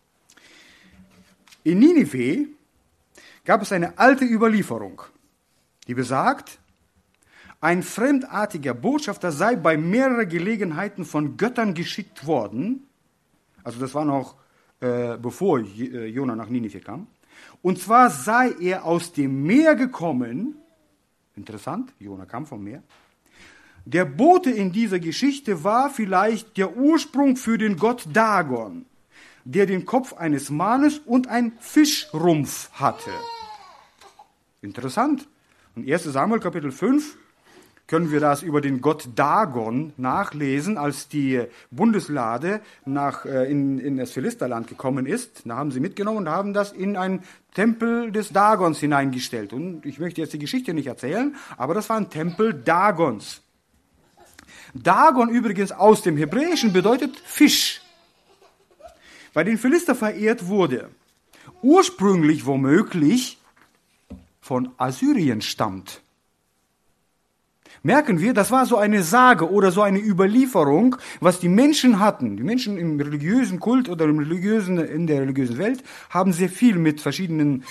In Ninive gab es eine alte Überlieferung, die besagt, ein fremdartiger Botschafter sei bei mehreren Gelegenheiten von Göttern geschickt worden. Also das war noch bevor Jona nach Ninive kam. Und zwar sei er aus dem Meer gekommen. Interessant, Jona kam vom Meer. Der Bote in dieser Geschichte war vielleicht der Ursprung für den Gott Dagon, der den Kopf eines Mannes und einen Fischrumpf hatte. Interessant. In 1. Samuel Kapitel 5 können wir das über den Gott Dagon nachlesen, als die Bundeslade in das Philisterland gekommen ist. Da haben sie mitgenommen und haben das in einen Tempel des Dagons hineingestellt. Und ich möchte jetzt die Geschichte nicht erzählen, aber das war ein Tempel Dagons. Dagon übrigens aus dem Hebräischen bedeutet Fisch. Bei den Philister verehrt wurde, ursprünglich womöglich von Assyrien stammt. Merken wir, das war so eine Sage oder so eine Überlieferung, was die Menschen hatten. Die Menschen im religiösen Kult oder in der religiösen Welt haben sehr viel mit verschiedenen,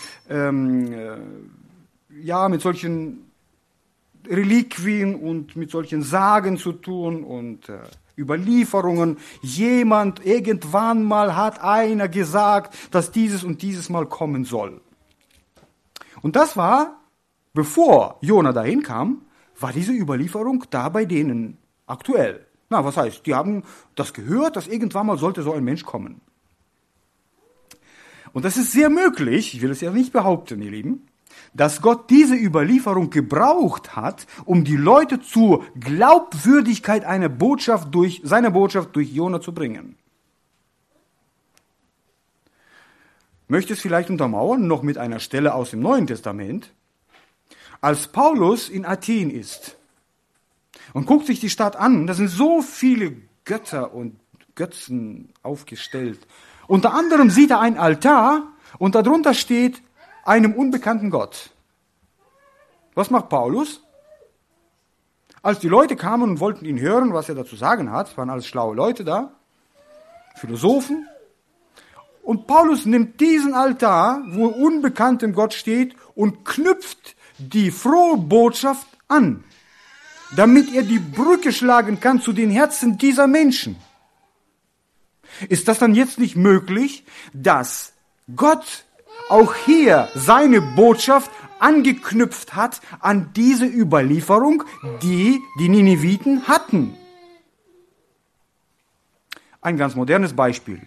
mit solchen Reliquien und mit solchen Sagen zu tun und Überlieferungen. Irgendwann mal hat einer gesagt, dass dieses und dieses mal kommen soll. Und das war, bevor Jona dahin kam, war diese Überlieferung da bei denen aktuell. Na, was heißt, die haben das gehört, dass irgendwann mal sollte so ein Mensch kommen. Und das ist sehr möglich, ich will es ja nicht behaupten, ihr Lieben, dass Gott diese Überlieferung gebraucht hat, um die Leute zur Glaubwürdigkeit seiner Botschaft durch Jona zu bringen. Möchte es vielleicht untermauern, noch mit einer Stelle aus dem Neuen Testament. Als Paulus in Athen ist und guckt sich die Stadt an, da sind so viele Götter und Götzen aufgestellt. Unter anderem sieht er einen Altar und darunter steht einem unbekannten Gott. Was macht Paulus? Als die Leute kamen und wollten ihn hören, was er dazu sagen hat, waren alles schlaue Leute da, Philosophen, und Paulus nimmt diesen Altar, wo unbekanntem Gott steht, und knüpft die frohe Botschaft an, damit er die Brücke schlagen kann zu den Herzen dieser Menschen. Ist das dann jetzt nicht möglich, dass Gott auch hier seine Botschaft angeknüpft hat an diese Überlieferung, die die Nineviten hatten? Ein ganz modernes Beispiel.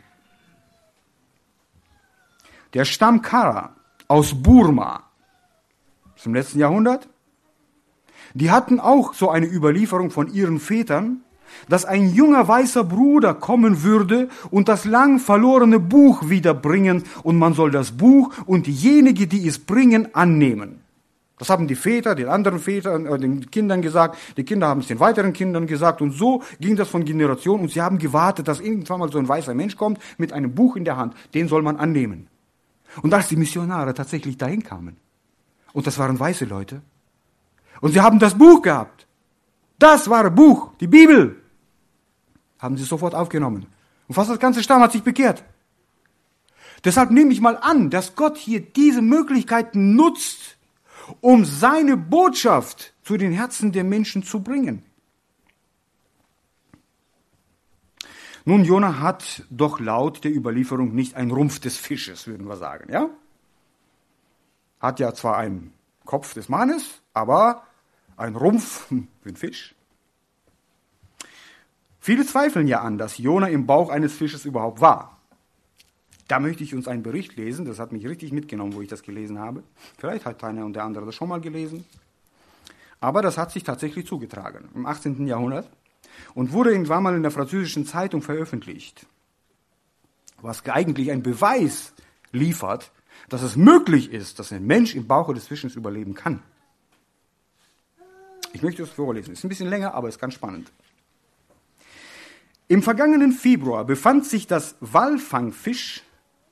Der Stamm Kara aus Burma, im letzten Jahrhundert, die hatten auch so eine Überlieferung von ihren Vätern, dass ein junger weißer Bruder kommen würde und das lang verlorene Buch wiederbringen und man soll das Buch und diejenigen, die es bringen, annehmen. Das haben die Väter, den anderen Vätern, den Kindern gesagt, die Kinder haben es den weiteren Kindern gesagt und so ging das von Generation und sie haben gewartet, dass irgendwann mal so ein weißer Mensch kommt mit einem Buch in der Hand, den soll man annehmen. Und als die Missionare tatsächlich dahin kamen, und das waren weiße Leute, und sie haben das Buch gehabt, das wahre Buch, die Bibel, haben sie sofort aufgenommen. Und fast das ganze Stamm hat sich bekehrt. Deshalb nehme ich mal an, dass Gott hier diese Möglichkeiten nutzt, um seine Botschaft zu den Herzen der Menschen zu bringen. Nun, Jona hat doch laut der Überlieferung nicht einen Rumpf des Fisches, würden wir sagen, ja? Hat ja zwar einen Kopf des Mannes, aber einen Rumpf für einen Fisch. Viele zweifeln ja an, dass Jona im Bauch eines Fisches überhaupt war. Da möchte ich uns einen Bericht lesen, das hat mich richtig mitgenommen, wo ich das gelesen habe. Vielleicht hat einer und der andere das schon mal gelesen. Aber das hat sich tatsächlich zugetragen, im 18. Jahrhundert. Und wurde irgendwann mal in der französischen Zeitung veröffentlicht. Was eigentlich einen Beweis liefert, dass es möglich ist, dass ein Mensch im Bauche des Fischens überleben kann. Ich möchte es vorlesen. Es ist ein bisschen länger, aber es ist ganz spannend. Im vergangenen Februar befand sich das Walfangschiff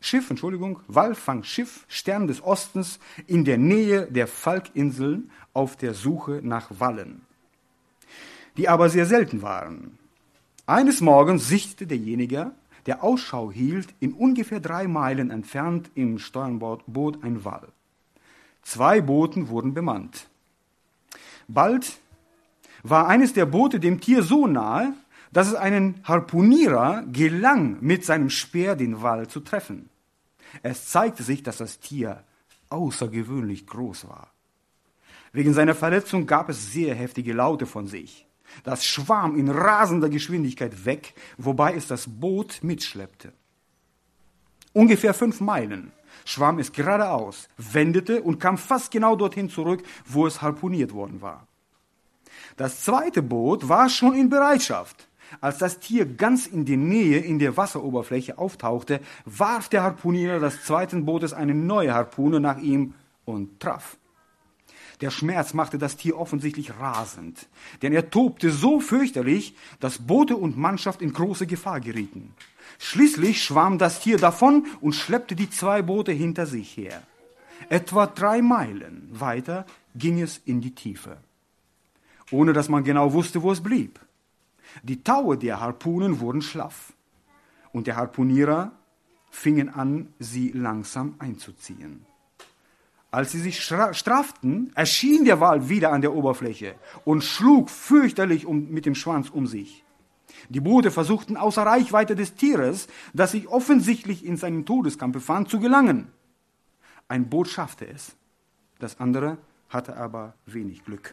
Stern des Ostens in der Nähe der Falkinseln auf der Suche nach Wallen, die aber sehr selten waren. Eines Morgens sichtete derjenige, der Ausschau hielt, in ungefähr 3 Meilen entfernt im Steuerboot ein Wal. 2 Boote wurden bemannt. Bald war eines der Boote dem Tier so nahe, dass es einen Harpunierer gelang, mit seinem Speer den Wal zu treffen. Es zeigte sich, dass das Tier außergewöhnlich groß war. Wegen seiner Verletzung gab es sehr heftige Laute von sich. Das schwamm in rasender Geschwindigkeit weg, wobei es das Boot mitschleppte. Ungefähr 5 Meilen schwamm es geradeaus, wendete und kam fast genau dorthin zurück, wo es harpuniert worden war. Das zweite Boot war schon in Bereitschaft. Als das Tier ganz in der Nähe in der Wasseroberfläche auftauchte, warf der Harpunierer des zweiten Bootes eine neue Harpune nach ihm und traf. Der Schmerz machte das Tier offensichtlich rasend, denn er tobte so fürchterlich, dass Boote und Mannschaft in große Gefahr gerieten. Schließlich schwamm das Tier davon und schleppte die 2 Boote hinter sich her. Etwa 3 Meilen weiter ging es in die Tiefe, ohne dass man genau wusste, wo es blieb. Die Taue der Harpunen wurden schlaff und der Harpunierer fingen an, sie langsam einzuziehen. Als sie sich strafften, erschien der Wal wieder an der Oberfläche und schlug fürchterlich mit dem Schwanz um sich. Die Boote versuchten außer Reichweite des Tieres, das sich offensichtlich in seinem Todeskampf befand, zu gelangen. Ein Boot schaffte es, das andere hatte aber wenig Glück.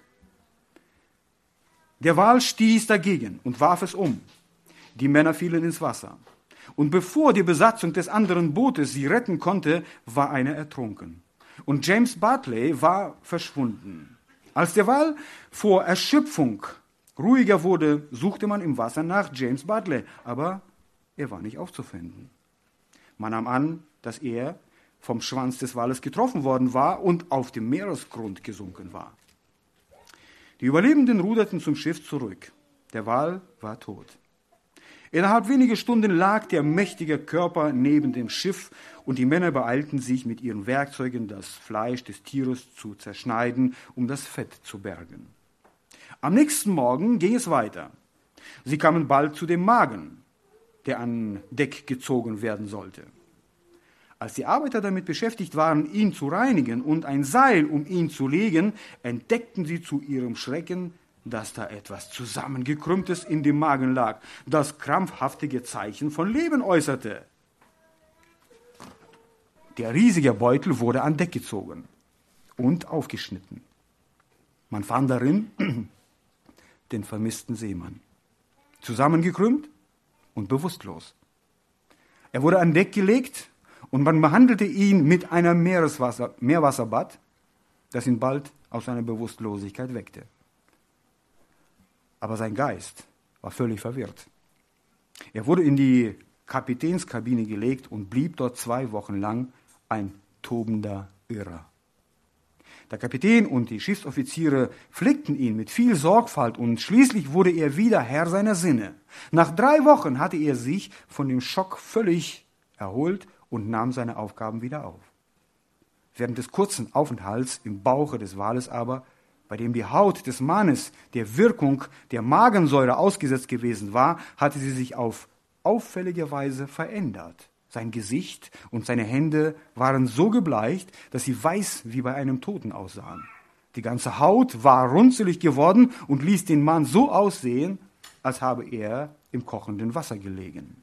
Der Wal stieß dagegen und warf es um. Die Männer fielen ins Wasser. Und bevor die Besatzung des anderen Bootes sie retten konnte, war einer ertrunken. Und James Bartley war verschwunden. Als der Wal vor Erschöpfung ruhiger wurde, suchte man im Wasser nach James Bartley, aber er war nicht aufzufinden. Man nahm an, dass er vom Schwanz des Wales getroffen worden war und auf dem Meeresgrund gesunken war. Die Überlebenden ruderten zum Schiff zurück. Der Wal war tot. Innerhalb weniger Stunden lag der mächtige Körper neben dem Schiff und die Männer beeilten sich mit ihren Werkzeugen, das Fleisch des Tieres zu zerschneiden, um das Fett zu bergen. Am nächsten Morgen ging es weiter. Sie kamen bald zu dem Magen, der an Deck gezogen werden sollte. Als die Arbeiter damit beschäftigt waren, ihn zu reinigen und ein Seil um ihn zu legen, entdeckten sie zu ihrem Schrecken, dass da etwas Zusammengekrümmtes in dem Magen lag, das krampfhaftige Zeichen von Leben äußerte. Der riesige Beutel wurde an Deck gezogen und aufgeschnitten. Man fand darin den vermissten Seemann, zusammengekrümmt und bewusstlos. Er wurde an Deck gelegt und man behandelte ihn mit einem Meerwasserbad, das ihn bald aus seiner Bewusstlosigkeit weckte. Aber sein Geist war völlig verwirrt. Er wurde in die Kapitänskabine gelegt und blieb dort 2 Wochen lang ein tobender Irrer. Der Kapitän und die Schiffsoffiziere pflegten ihn mit viel Sorgfalt und schließlich wurde er wieder Herr seiner Sinne. Nach 3 Wochen hatte er sich von dem Schock völlig erholt und nahm seine Aufgaben wieder auf. Während des kurzen Aufenthalts im Bauche des Wales aber, bei dem die Haut des Mannes der Wirkung der Magensäure ausgesetzt gewesen war, hatte sie sich auf auffällige Weise verändert. Sein Gesicht und seine Hände waren so gebleicht, dass sie weiß wie bei einem Toten aussahen. Die ganze Haut war runzelig geworden und ließ den Mann so aussehen, als habe er im kochenden Wasser gelegen.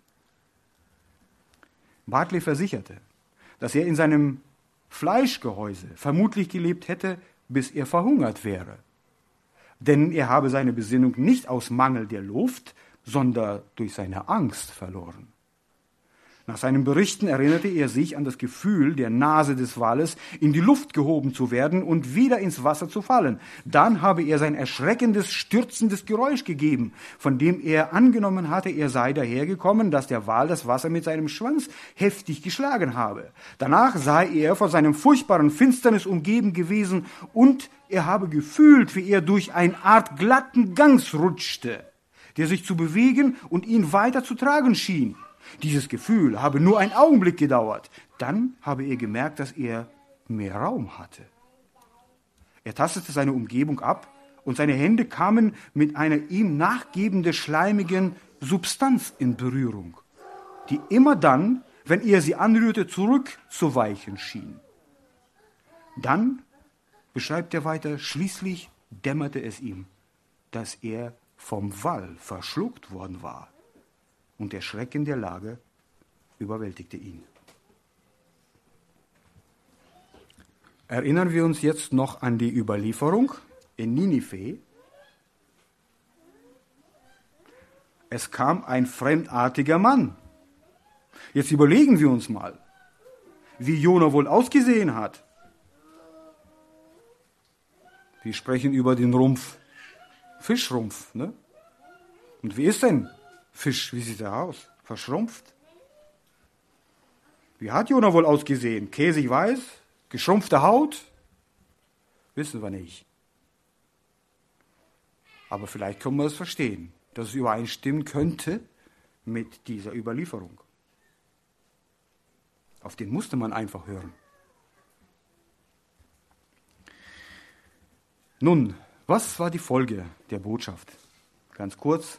Bartley versicherte, dass er in seinem Fleischgehäuse vermutlich gelebt hätte, bis er verhungert wäre. Denn er habe seine Besinnung nicht aus Mangel der Luft, sondern durch seine Angst verloren. Nach seinen Berichten erinnerte er sich an das Gefühl der Nase des Walles, in die Luft gehoben zu werden und wieder ins Wasser zu fallen. Dann habe er sein erschreckendes, stürzendes Geräusch gegeben, von dem er angenommen hatte, er sei dahergekommen, dass der Wal das Wasser mit seinem Schwanz heftig geschlagen habe. Danach sei er von seinem furchtbaren Finsternis umgeben gewesen und er habe gefühlt, wie er durch eine Art glatten Gangs rutschte, der sich zu bewegen und ihn weiter zu tragen schien. Dieses Gefühl habe nur einen Augenblick gedauert. Dann habe er gemerkt, dass er mehr Raum hatte. Er tastete seine Umgebung ab und seine Hände kamen mit einer ihm nachgebenden schleimigen Substanz in Berührung, die immer dann, wenn er sie anrührte, zurückzuweichen schien. Dann, beschreibt er weiter, schließlich dämmerte es ihm, dass er vom Wal verschluckt worden war. Und der Schrecken der Lage überwältigte ihn. Erinnern wir uns jetzt noch an die Überlieferung in Ninive. Es kam ein fremdartiger Mann. Jetzt überlegen wir uns mal, wie Jona wohl ausgesehen hat. Wir sprechen über den Rumpf, Fischrumpf, ne? Und wie ist denn Fisch, wie sieht er aus? Verschrumpft? Wie hat Jona wohl ausgesehen? Käsig weiß? Geschrumpfte Haut? Wissen wir nicht. Aber vielleicht können wir es verstehen, dass es übereinstimmen könnte mit dieser Überlieferung. Auf den musste man einfach hören. Nun, was war die Folge der Botschaft? Ganz kurz.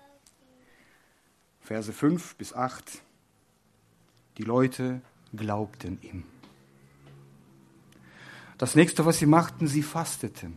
Verse 5 bis 8. Die Leute glaubten ihm. Das nächste, was sie machten, sie fasteten.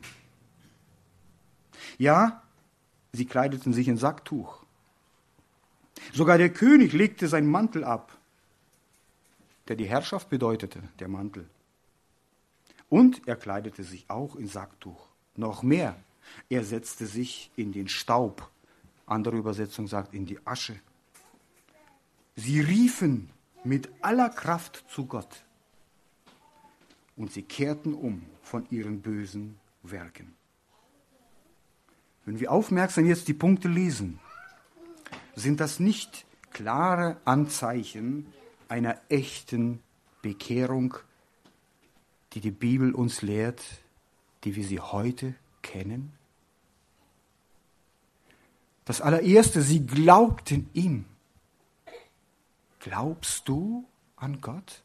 Ja, sie kleideten sich in Sacktuch. Sogar der König legte seinen Mantel ab, der die Herrschaft bedeutete, der Mantel. Und er kleidete sich auch in Sacktuch. Noch mehr, er setzte sich in den Staub. Andere Übersetzung sagt, in die Asche. Sie riefen mit aller Kraft zu Gott und sie kehrten um von ihren bösen Werken. Wenn wir aufmerksam jetzt die Punkte lesen, sind das nicht klare Anzeichen einer echten Bekehrung, die die Bibel uns lehrt, die wir sie heute kennen? Das allererste, sie glaubten ihm. Glaubst du an Gott?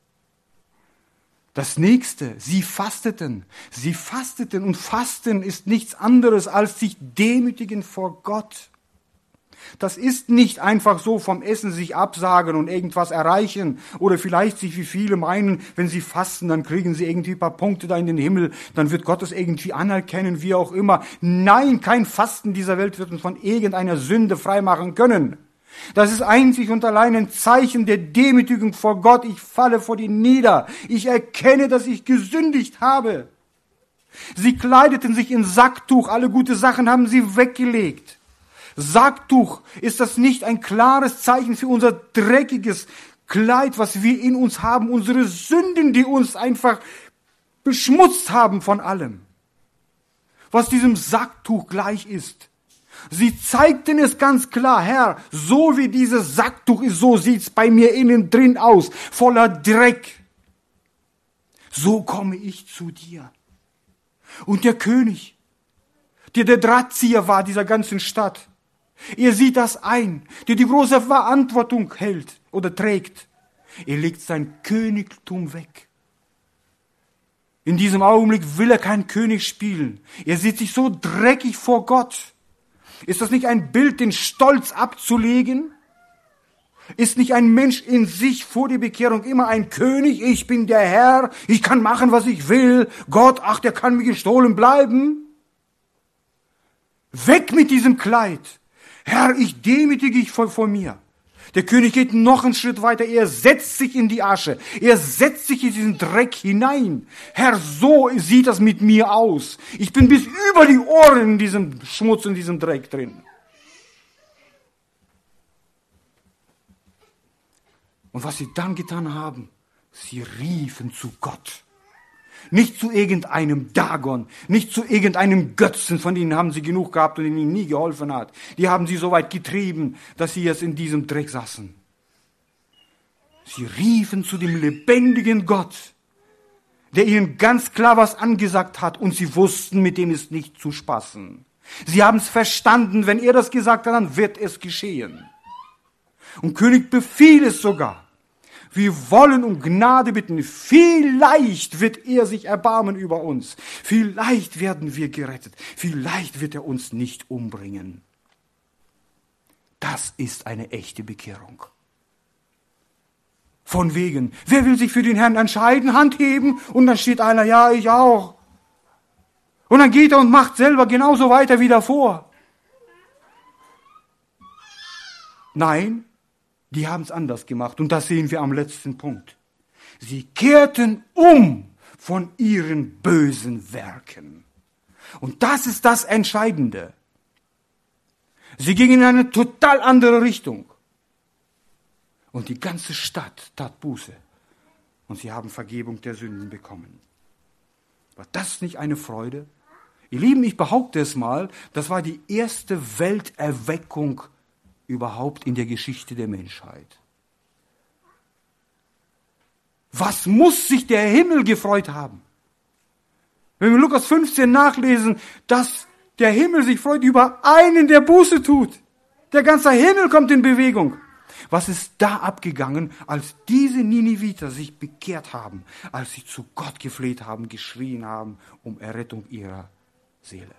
Das nächste, sie fasteten. Sie fasteten und Fasten ist nichts anderes als sich demütigen vor Gott. Das ist nicht einfach so vom Essen sich absagen und irgendwas erreichen oder vielleicht sich, wie viele meinen, wenn sie fasten, dann kriegen sie irgendwie ein paar Punkte da in den Himmel, dann wird Gott es irgendwie anerkennen, wie auch immer. Nein, kein Fasten dieser Welt wird uns von irgendeiner Sünde freimachen können. Das ist einzig und allein ein Zeichen der Demütigung vor Gott. Ich falle vor dir nieder. Ich erkenne, dass ich gesündigt habe. Sie kleideten sich in Sacktuch. Alle gute Sachen haben sie weggelegt. Sacktuch, ist das nicht ein klares Zeichen für unser dreckiges Kleid, was wir in uns haben? Unsere Sünden, die uns einfach beschmutzt haben von allem. Was diesem Sacktuch gleich ist. Sie zeigten es ganz klar, Herr, so wie dieses Sacktuch ist, so sieht's bei mir innen drin aus, voller Dreck. So komme ich zu dir. Und der König, der Drahtzieher war dieser ganzen Stadt, er sieht das ein, der die große Verantwortung hält oder trägt. Er legt sein Königtum weg. In diesem Augenblick will er kein König spielen. Er sieht sich so dreckig vor Gott. Ist das nicht ein Bild, den Stolz abzulegen? Ist nicht ein Mensch in sich vor der Bekehrung immer ein König? Ich bin der Herr, ich kann machen, was ich will. Gott, ach, der kann mir gestohlen bleiben. Weg mit diesem Kleid. Herr, ich demütige dich vor mir. Der König geht noch einen Schritt weiter. Er setzt sich in die Asche. Er setzt sich in diesen Dreck hinein. Herr, so sieht das mit mir aus. Ich bin bis über die Ohren in diesem Schmutz, in diesem Dreck drin. Und was sie dann getan haben, sie riefen zu Gott. Nicht zu irgendeinem Dagon, nicht zu irgendeinem Götzen, von denen haben sie genug gehabt und ihnen nie geholfen hat. Die haben sie so weit getrieben, dass sie jetzt in diesem Dreck saßen. Sie riefen zu dem lebendigen Gott, der ihnen ganz klar was angesagt hat, und sie wussten, mit dem ist nicht zu spaßen. Sie haben es verstanden, wenn er das gesagt hat, dann wird es geschehen. Und König befiehlt es sogar. Wir wollen um Gnade bitten. Vielleicht wird er sich erbarmen über uns. Vielleicht werden wir gerettet. Vielleicht wird er uns nicht umbringen. Das ist eine echte Bekehrung. Von wegen, wer will sich für den Herrn entscheiden? Hand heben, und dann steht einer, ja, ich auch. Und dann geht er und macht selber genauso weiter wie davor. Nein, die haben es anders gemacht, und das sehen wir am letzten Punkt. Sie kehrten um von ihren bösen Werken. Und das ist das Entscheidende. Sie gingen in eine total andere Richtung. Und die ganze Stadt tat Buße. Und sie haben Vergebung der Sünden bekommen. War das nicht eine Freude? Ihr Lieben, ich behaupte es mal, das war die erste Welterweckung überhaupt in der Geschichte der Menschheit. Was muss sich der Himmel gefreut haben? Wenn wir Lukas 15 nachlesen, dass der Himmel sich freut über einen, der Buße tut. Der ganze Himmel kommt in Bewegung. Was ist da abgegangen, als diese Niniviter sich bekehrt haben, als sie zu Gott gefleht haben, geschrien haben um Errettung ihrer Seele?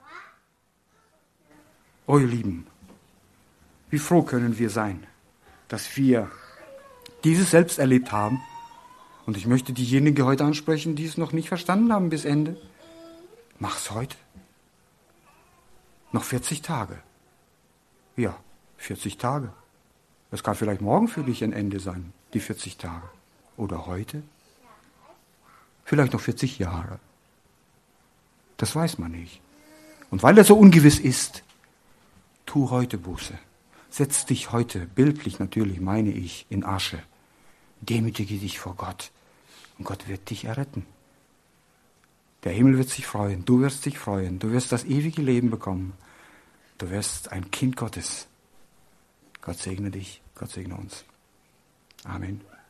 Oh, ihr Lieben, wie froh können wir sein, dass wir dieses selbst erlebt haben. Und ich möchte diejenigen heute ansprechen, die es noch nicht verstanden haben bis Ende. Mach's heute. Noch 40 Tage. Ja, 40 Tage. Das kann vielleicht morgen für dich ein Ende sein, die 40 Tage. Oder heute. Vielleicht noch 40 Jahre. Das weiß man nicht. Und weil das so ungewiss ist, tu heute Buße. Setz dich heute, bildlich natürlich meine ich, in Asche. Demütige dich vor Gott. Und Gott wird dich erretten. Der Himmel wird sich freuen. Du wirst dich freuen. Du wirst das ewige Leben bekommen. Du wirst ein Kind Gottes. Gott segne dich. Gott segne uns. Amen.